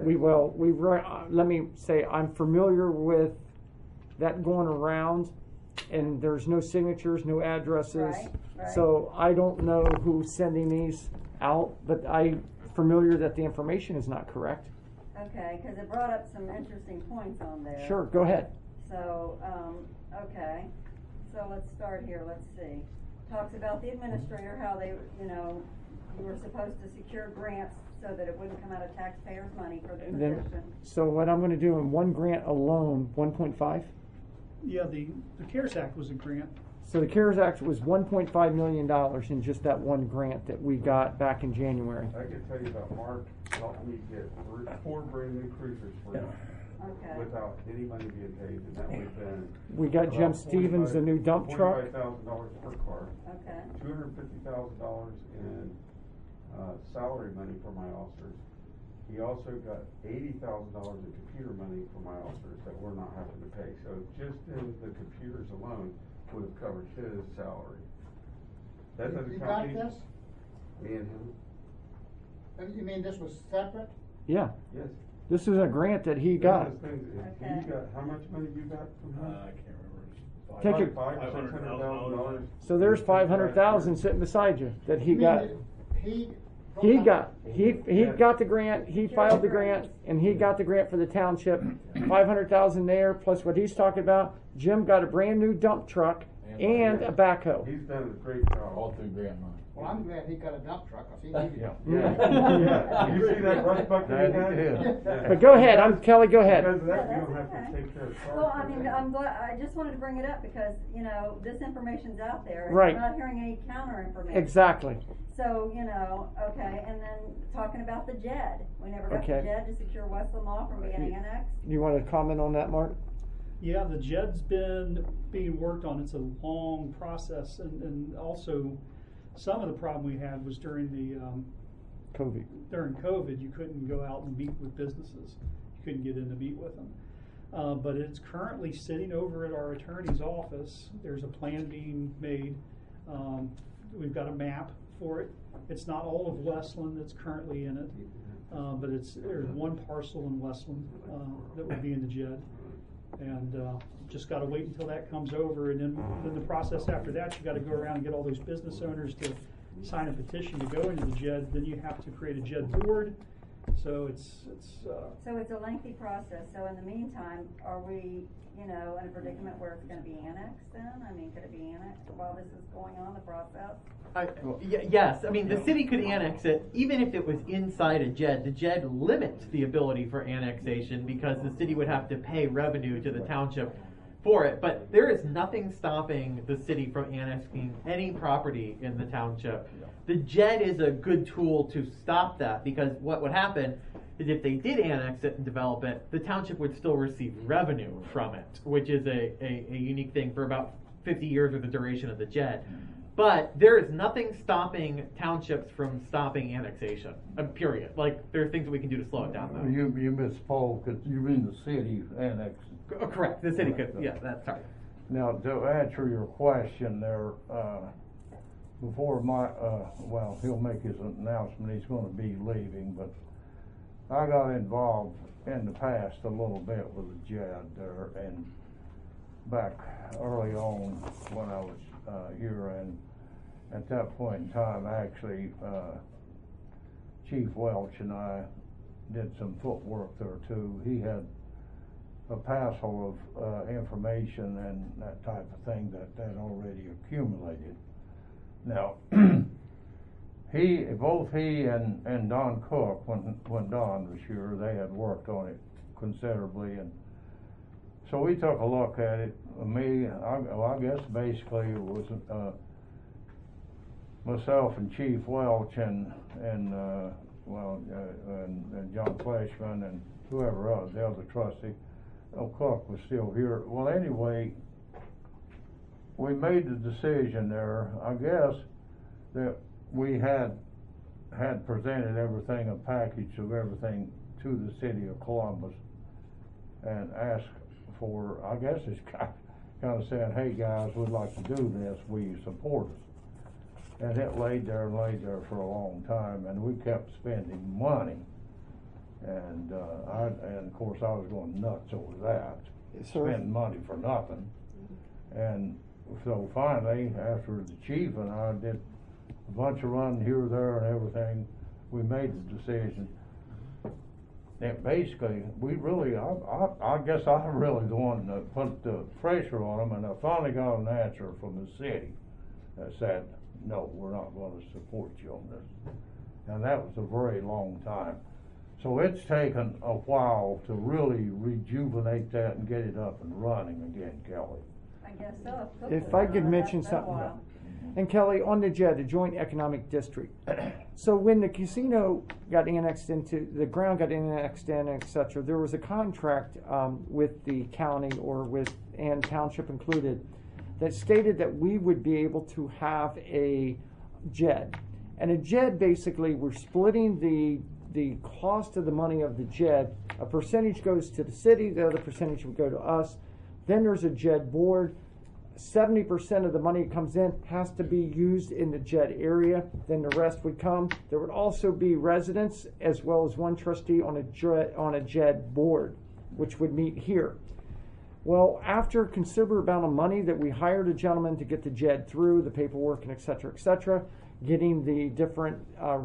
Let me say, I'm familiar with that going around, and there's no signatures, no addresses. Right. So I don't know who's sending these out, but I'm familiar that the information is not correct. Okay, because it brought up some interesting points on there. Sure, go ahead. So, okay, so let's start here, let's see. Talks about the administrator, how they, you were supposed to secure grants so that it wouldn't come out of taxpayers' money for the position. So what I'm gonna do in one grant alone, 1.5? Yeah, the CARES Act was a grant. So the CARES Act was $1.5 million in just that one grant that we got back in January. I can tell you about Mark helped me get 4 brand new cruisers for you. Okay. Without any money being paid, and that would have been. We got Jim about Stevens a new dump truck. $45,000 per car. Okay. $250,000 in salary money for my officers. He also got $80,000 in computer money for my officers that we're not having to pay. So just in the computers alone would have covered his salary. That doesn't You count got me. this? Me and him. You mean this was separate? Yeah, Yes. this is a grant that he got. You got, how much money you got from him? I can't remember. Take it- $500,000. So there's 500,000 sitting beside you that he You mean got. that He He got the grant, he filed the grant, and he got the grant for the township, 500,000 there, plus what he's talking about. Jim got a brand new dump truck and a backhoe. He's done a great job. All through grant money. Well, I'm glad he got a dump truck, 'cause he needed it. Yeah. You see that rust bucket he That he had? did. But go ahead, Kelly, go ahead. Because of that, you Yeah, don't have that's to okay. take care of cars. Well, I mean, I'm glad, I just wanted to bring it up because, this information's out there. And Right. I'm not hearing any counter information. Exactly. So, okay, and then talking about the JED. We never got Okay. the JED to secure Westland Law from being annexed. You want to comment on that, Mark? Yeah, the JED's been being worked on. It's a long process, and also some of the problem we had was during COVID. during COVID, you couldn't go out and meet with businesses. You couldn't get in to meet with them. But it's currently sitting over at our attorney's office. There's a plan being made. We've got a map for it. It's not all of Westland that's currently in it, but there's one parcel in Westland that would be in the JED. And just got to wait until that comes over, and then the process after that, you got to go around and get all those business owners to sign a petition to go into the JED. Then you have to create a JED board. So So it's a lengthy process. So in the meantime, are we, in a predicament where it's going to be annexed then? I mean, could it be annexed while this is going on, the process? Yes, I mean, the city could annex it, even if it was inside a JED. The JED limits the ability for annexation because the city would have to pay revenue to the township for it, but there is nothing stopping the city from annexing any property in the township. The JED is a good tool to stop that, because what would happen is if they did annex it and develop it, the township would still receive revenue from it, which is a unique thing for about 50 years of the duration of the JED. But there is nothing stopping townships from stopping annexation, period. Like, there are things that we can do to slow it down, though. You misspoke, 'cause you mean the city annexed. Correct, the city could, yeah, that's right. Now, to answer your question there, before well, he'll make his announcement, he's gonna be leaving, but I got involved in the past a little bit with the JED there, and back early on when I was here, and at that point in time, actually, Chief Welch and I did some footwork there too. He had a parcel of information and that type of thing that already accumulated. Now, both he and Don Cook, when Don was here, they had worked on it considerably, and so we took a look at it. I guess basically it was myself and Chief Welch and John Fleshman and whoever else, the other trustee. Cook was still here. Well, anyway, we made the decision there, I guess, that we had presented everything, a package of everything, to the city of Columbus, and asked for, I guess it's kind of saying, hey guys, we'd like to do this, will you support us? And it laid there for a long time, and we kept spending money. And of course I was going nuts over that. Yes, sir. Spending money for nothing. And so finally, after the chief and I did a bunch of running here, there, and everything, we made the decision. And basically, I guess I'm really the one that put the pressure on them, and I finally got an answer from the city that said, no, we're not going to support you on this. And that was a very long time. So it's taken a while to really rejuvenate that and get it up and running again, Kelly. I guess so. If I could mention something, and Kelly, on the JED, the Joint Economic District. So when the casino got annexed into, the ground got annexed in, etc., there was a contract with the county and township included that stated that we would be able to have a JED. And a JED, basically, we're splitting the cost of the money of the JED. A percentage goes to the city, the other percentage would go to us. Then there's a JED board. 70% of the money that comes in has to be used in the JED area. Then the rest would come. There would also be residents as well as one trustee on a JED board, which would meet here. Well, after a considerable amount of money that we hired a gentleman to get the JED through, the paperwork and et cetera, getting the different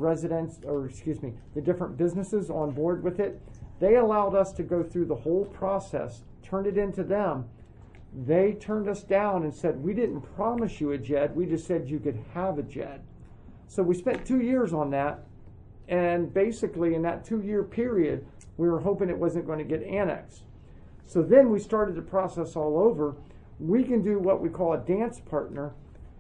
the different businesses on board with it, they allowed us to go through the whole process, turned it into them. They turned us down and said, we didn't promise you a JED, we just said you could have a JED. So we spent 2 years on that, and basically in that 2-year period, we were hoping it wasn't going to get annexed. So then we started the process all over. We can do what we call a dance partner.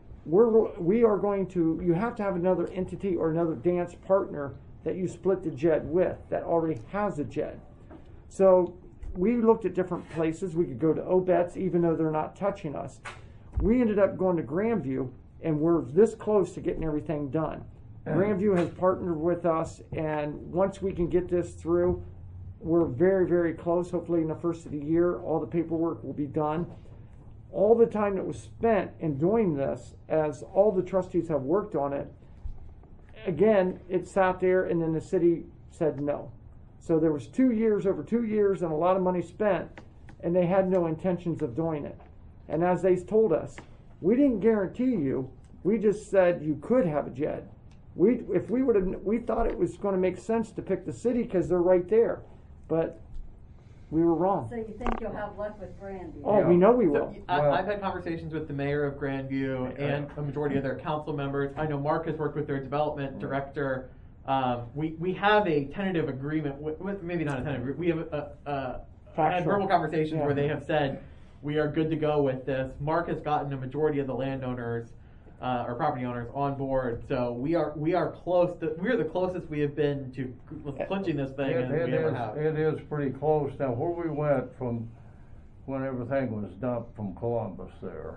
We are going to, you have to have another entity or another dance partner that you split the JED with that already has a JED. So we looked at different places. We could go to Obet's, even though they're not touching us. We ended up going to Grandview, and we're this close to getting everything done. Grandview has partnered with us, and once we can get this through, we're very, very close. Hopefully in the first of the year, all the paperwork will be done. All the time that was spent in doing this, as all the trustees have worked on it, again, it sat there, and then the city said no. So there was 2 years, over 2 years, and a lot of money spent, and they had no intentions of doing it. And as they told us, we didn't guarantee you, we just said you could have a JED. We thought it was going to make sense to pick the city because they're right there, but we were wrong. So you think you'll have luck with Grandview? Oh, we know we will. So, I've had conversations with the mayor of Grandview and a majority of their council members. I know Mark has worked with their development director. We have a tentative agreement with maybe not a tentative. We have had verbal conversations where they have said, we are good to go with this. Mark has gotten a majority of the landowners or property owners on board, so we are close. We're the closest we have been to clinching this thing, and we ever have. It is pretty close. Now, where we went from when everything was dumped from Columbus there,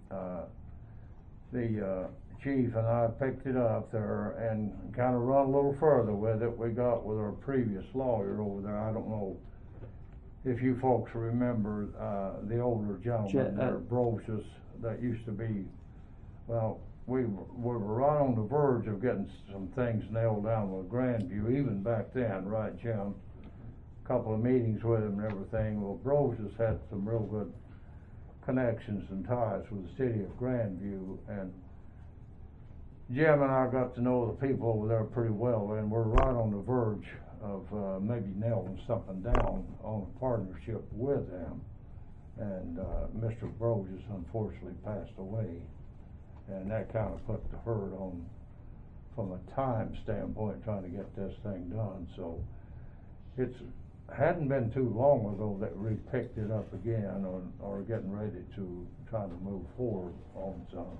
the chief and I picked it up there and kind of run a little further with it. We got with our previous lawyer over there. I don't know if you folks remember the older gentleman there, Brocious, that used to be. Well, we were right on the verge of getting some things nailed down with Grandview, even back then, right, Jim? A couple of meetings with him and everything. Well, Brocious had some real good connections and ties with the city of Grandview, and Jim and I got to know the people over there pretty well, and we're right on the verge of maybe nailing something down on a partnership with them. And Mr. Brocious unfortunately passed away. And that kind of put the hurt on, from a time standpoint, trying to get this thing done. So it's hadn't been too long ago that we picked it up again, or getting ready to try to move forward on some,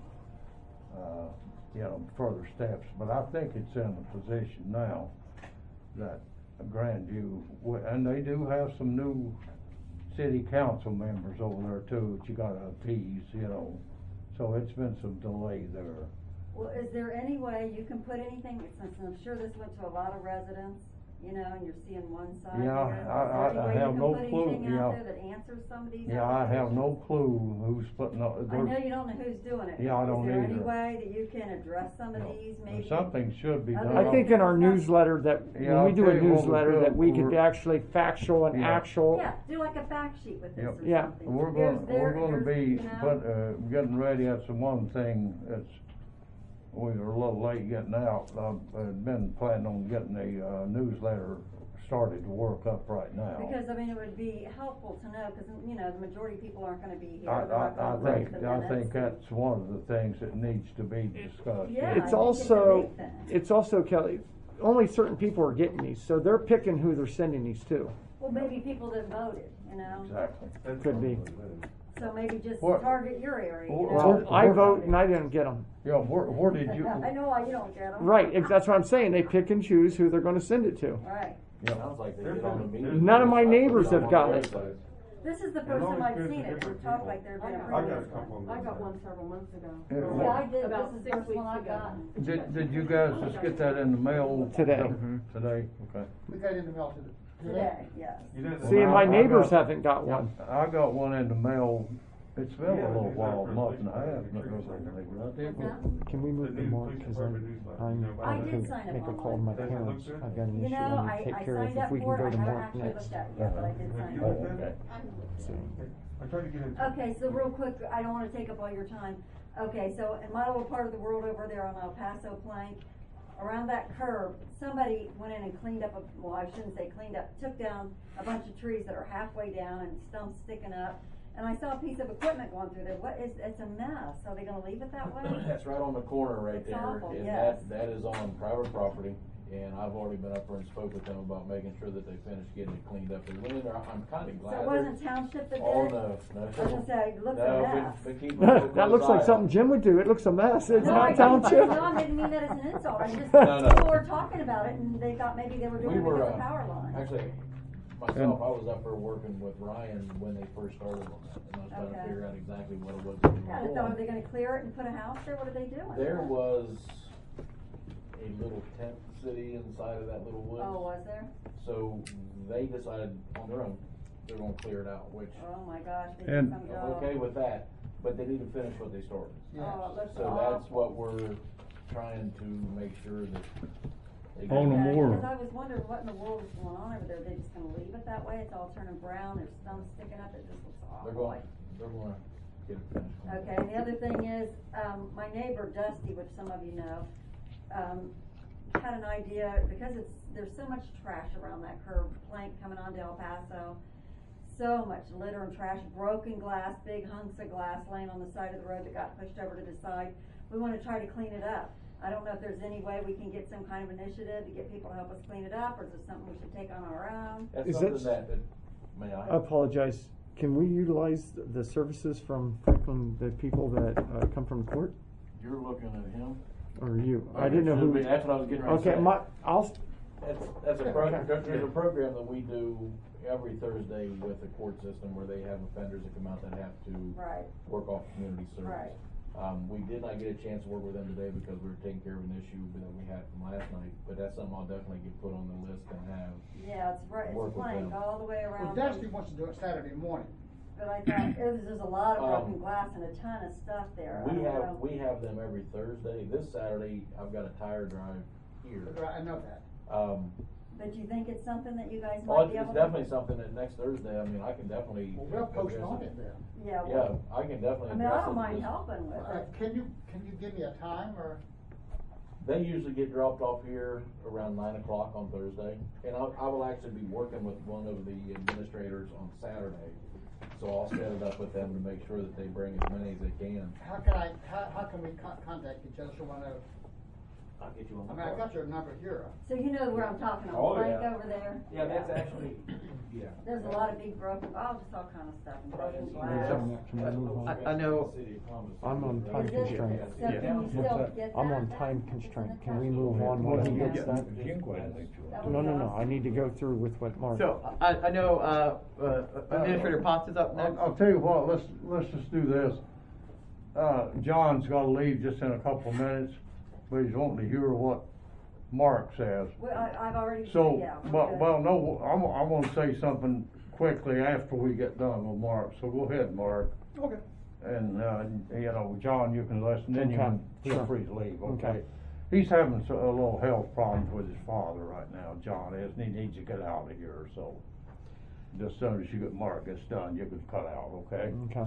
further steps. But I think it's in a position now that Grandview, and they do have some new city council members over there too that you got to appease, So it's been some delay there. Well, is there any way you can put anything, since I'm sure this went to a lot of residents, and you're seeing one side here. I have no clue. Is there anything out there that answers some of these? Yeah, I have no clue who's putting up. I know you don't know who's doing it. Yeah, I don't either. Is there any way that you can address some of these, maybe? Something should be done. I think in our newsletter that, when we do a newsletter, that we could be actually factual and actual. Yeah, do like a fact sheet with this or something. We're going to be getting ready. That's the one thing that's, we were a little late getting out. I've been planning on getting a newsletter started to work up right now. Because, it would be helpful to know, because, the majority of people aren't going to be here. I think that's one of the things that needs to be discussed. Yeah, it's also, Kelly, only certain people are getting these, so they're picking who they're sending these to. Well, maybe people that voted, Exactly. Could be. So maybe just target your area. I vote and I didn't get them. Yeah, where did you? I know why you don't get them. Right, that's what I'm saying. They pick and choose who they're going to send it to. Right. Sounds like they get on the meeting. None of my neighbors have got it. This is the first time I've seen it. It talked like there'd been a previous one. I got one several months ago. Yeah, I did. About This is the 6 first one weeks I've ago. gotten. Did you guys just get that in the mail Today? Today, okay. We got it in the mail Today, yes. See, and my neighbors haven't got one. I got one in the mail. It's been a little while, a month and a half. Can we move them on? Because I'm I going did to sign up make a call to my parents. I've got an issue I need to take care of. I If we can signed go up to for it. I Mark haven't actually next. looked at it yet, but I did sign up. Okay. Okay, so real quick, I don't wanna take up all your time. Okay, so in my little part of the world over there on El Paso Plank, around that curb, somebody went in and cleaned up, well, I shouldn't say cleaned up, took down a bunch of trees that are halfway down and stumps sticking up. And I saw a piece of equipment going through there. It's a mess. Are they gonna leave it that way? That's right on the corner right It's there. awful, And yes. that is on private property. And I've already been up there and spoke with them about making sure that they finish getting it cleaned up. They went in there, I'm kinda glad. So it wasn't township that did Oh, it? no. I was gonna say, it looks a No, mess. but keep it That looks like something Jim would do. It looks a mess. It's No, not township. No, I didn't mean that as an insult. I just, No. people were talking about it and they thought maybe they were doing it because of power line. Actually, myself, I was up there working with Ryan when they first started on that. And I was trying to Okay. figure out exactly what it was that they I were thought, are doing. they gonna clear it and put a house there? What are they doing? There was a little tent city inside of that little woods. Oh, was there? So they decided on their own, they're gonna clear it out, which, Oh my gosh, they did And- some I'm job. okay with that, but they need to finish what they started. Oh, it looks So awful. that's what we're trying to make sure that they get. On the Okay, more. because I was wondering what in the world is going on over there. They're just gonna leave it that way? It's all turning brown, there's stumps sticking up, it just looks They're awful. gonna get it finished. Okay, and the other thing is, my neighbor Dusty, which some of you know, had an idea, because there's so much trash around that curb plank coming onto El Paso, so much litter and trash, broken glass, big hunks of glass laying on the side of the road that got pushed over to the side. We wanna try to clean it up. I don't know if there's any way we can get some kind of initiative to get people to help us clean it up, or is it something we should take on our own? That's Is something it- that, may I? I apologize. can we utilize the services from Franklin, the people that come from court, You're looking at him? or you? I didn't know who. That's what I was getting ready to say. Okay, That's a program, there's a program that we do every Thursday with the court system where they have offenders that come out that have to Right. work off community service. Right. We did not get a chance to work with them today because we were taking care of an issue that we had from last night, but that's something I'll definitely get put on the list and have. Yeah, it's right, work it's with blank them. all the way Well, around. Dusty wants to do it Saturday morning. But I thought, there's a lot of broken Um, glass and a ton of stuff there. I We don't have, know. we have them every Thursday. This Saturday, I've got a tire drive here. I know that. But you think it's something that you guys Oh, might be it's able to? definitely something that next Thursday, I mean, I can definitely. Well, we'll post address on it then. Yeah, Yeah, well, I can definitely I mean, address I don't it mind this- helping with it. Can you give me a time or? They usually get dropped off here around 9 o'clock on Thursday, and I will actually be working with one of the administrators on Saturday. So I'll set it up with them to make sure that they bring as many as they can. How can we contact each other so I know? I'll get you on I the mean, I card. got your number here. So you know where I'm talking on, Oh, Plank yeah. over there? Yeah, that's actually, yeah. There's a lot of big broken, just all kind of stuff, and broken Can glass. we move on? I know. I'm on time Is it- constraint. So can you still get that? I'm on time constraint. Can we move on when he gets that? That would No, be no, no. awesome. I need to go through with what Mark. So I know Administrator Potts is up next. I'll tell you what, let's just do this. John's gotta leave just in a couple of minutes, but he's wanting to hear what Mark says. Well, I've already, So, yeah. well, no, I wanna say something quickly after we get done with Mark, so go ahead, Mark. Okay. And, you know, John, you can listen, then you Okay, can feel sure. free to leave, okay? Okay. He's having a little health problems with his father right now, John is, and he needs to get out of here, so. Just as soon as you get Mark gets done, you can cut out, okay? Okay.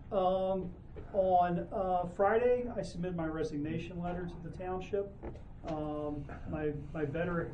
On Friday, I submitted my resignation letter to the township. My better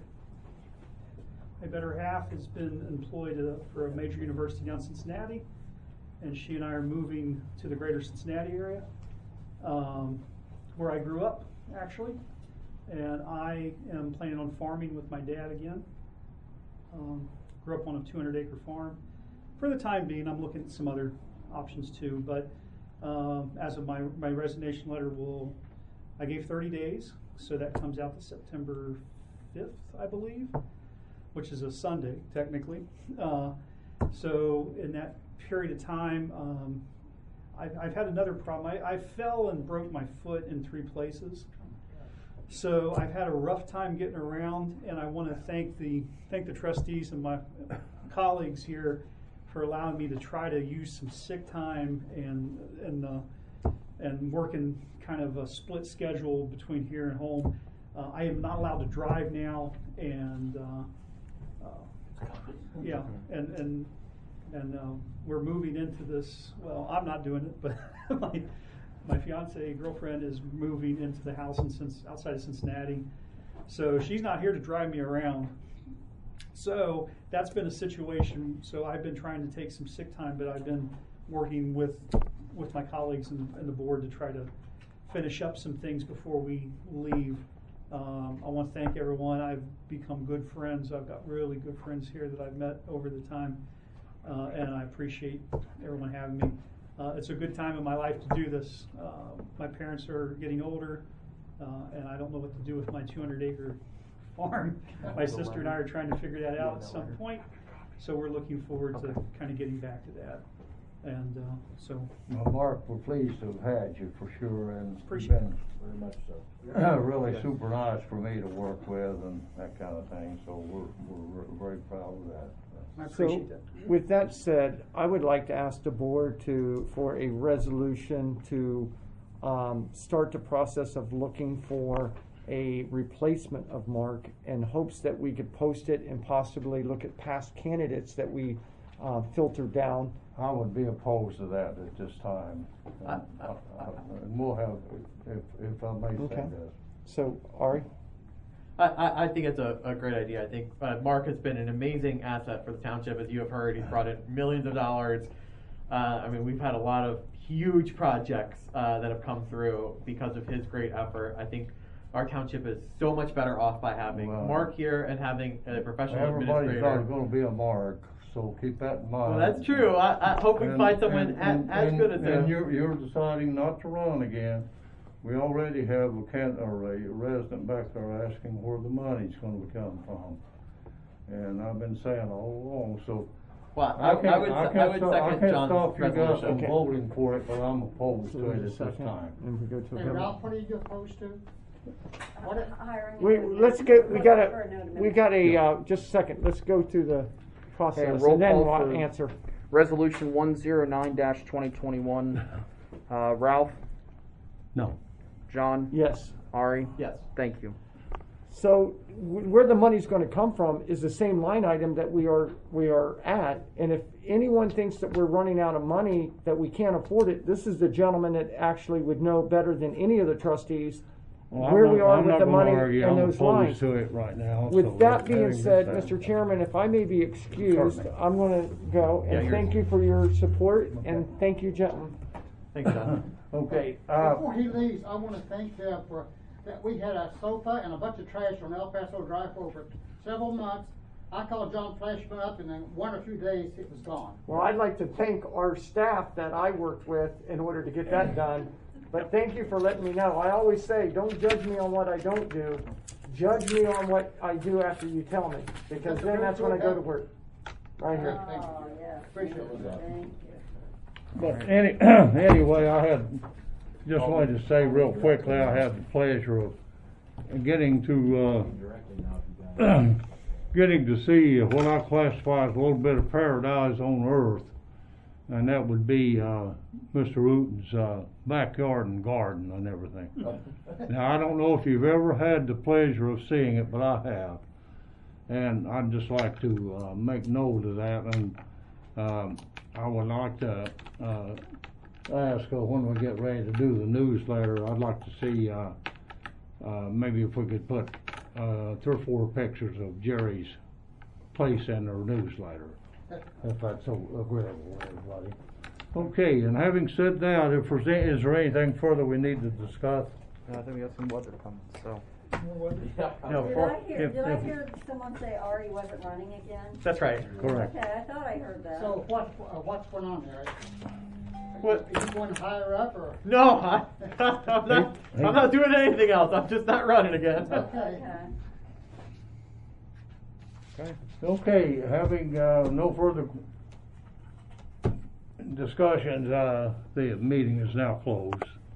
half has been employed for a major university down in Cincinnati, and she and I are moving to the greater Cincinnati area, where I grew up, actually. And I am planning on farming with my dad again. Grew up on a 200-acre farm. For the time being, I'm looking at some other options too, but as of my resignation letter I gave 30 days, so that comes out to September 5th, I believe, which is a Sunday, technically. So in that period of time, I've had another problem. I fell and broke my foot in 3 places. So I've had a rough time getting around, and I want to thank the trustees and my colleagues here for allowing me to try to use some sick time and working kind of a split schedule between here and home. I am not allowed to drive now, and yeah, and we're moving into this. Well, I'm not doing it, but my fiance girlfriend is moving into the house outside of Cincinnati, so she's not here to drive me around. So that's been a situation. So I've been trying to take some sick time, but I've been working with my colleagues and the board to try to finish up some things before we leave. I want to thank everyone. I've become good friends. I've got really good friends here that I've met over the time, and I appreciate everyone having me. It's a good time in my life to do this. My parents are getting older, and I don't know what to do with my 200-acre farm. My sister and I are trying to figure that out at some point, so we're looking forward to kind of getting back to that. And so. Well, Mark, we're pleased to have had you for sure, and you've Appreciate been Very much so. really super nice for me to work with and that kind of thing, so we're very proud of that. I appreciate So, that. with that said, I would like to ask the board for a resolution to start the process of looking for a replacement of Mark, in hopes that we could post it and possibly look at past candidates that we filtered down. I would be opposed to that at this time. And we'll have, if I may say Okay. this. So, Ari? I think it's a great idea. I think Mark has been an amazing asset for the township. As you have heard, he's brought in millions of dollars. I mean, we've had a lot of huge projects that have come through because of his great effort. I think our township is so much better off by having Well, Mark here and having a professional Everybody's administrator. not gonna be a Mark, so keep that in mind. Well, that's true. I hope we find someone as good as him. And you're deciding not to run again. We already have a resident back there asking where the money's gonna come from. And I've been saying all along, so. Well, I I can't would second stop John's you guys resolution. from voting for it, but I'm opposed to it at this Second, time. and we go to a Hey, vote. Ralph, what are you opposed to? What? Hiring. We, an let's get, we administrator. gotta, just a second, let's go through the process, roll and then call we'll for- answer. Resolution 109-2021. Ralph, No. John, Yes. Ari. Yes. Thank you. So where the money's gonna come from is the same line item that we are at, and if anyone thinks that we're running out of money, that we can't afford it, this is the gentleman that actually would know better than any of the trustees Well, where I'm we not- are I'm with not the gonna money argue. and I'm those lines. opposed to it right now. so With that being having said, said- Mr. Chairman, if I may be excused, Certainly. I'm gonna go, Yeah, and you're- thank you for your support, and thank you, gentlemen. Thanks, John. Okay, Before he leaves, I wanna thank him for, that we had a sofa and a bunch of trash on El Paso Drive for over several months. I called John Flashman up, and in 1 or 2 days, it was gone. Well, I'd like to thank our staff that I worked with in order to get that done, but thank you for letting me know. I always say, don't judge me on what I don't do, judge me on what I do after you tell me, because then that's when I go to work, right here. Thank you. Oh, yes. Appreciate it. Thank you. But anyway, just wanted to say real quickly, I had the pleasure of getting to, Directly now, if you guys. getting to see what I classify as a little bit of paradise on earth. And that would be, Mr. Wooten's, backyard and garden and everything. Now, I don't know if you've ever had the pleasure of seeing it, but I have. And I'd just like to, make note of that, and, I would like to, ask, when we get ready to do the newsletter, I'd like to see, maybe if we could put, 3 or 4 pictures of Jerry's place in our newsletter, if that's so agreeable with everybody. Okay, and having said that, is there anything further we need to discuss? I think we got some weather comments, so. No, Did I hear someone say Ari wasn't running again? That's right. Correct. Okay, I thought I heard that. So what's going on there? What? Are you going higher up, or? No, I'm not doing anything else. I'm just not running again. Okay. Okay. Okay, having, no further discussions, the meeting is now closed.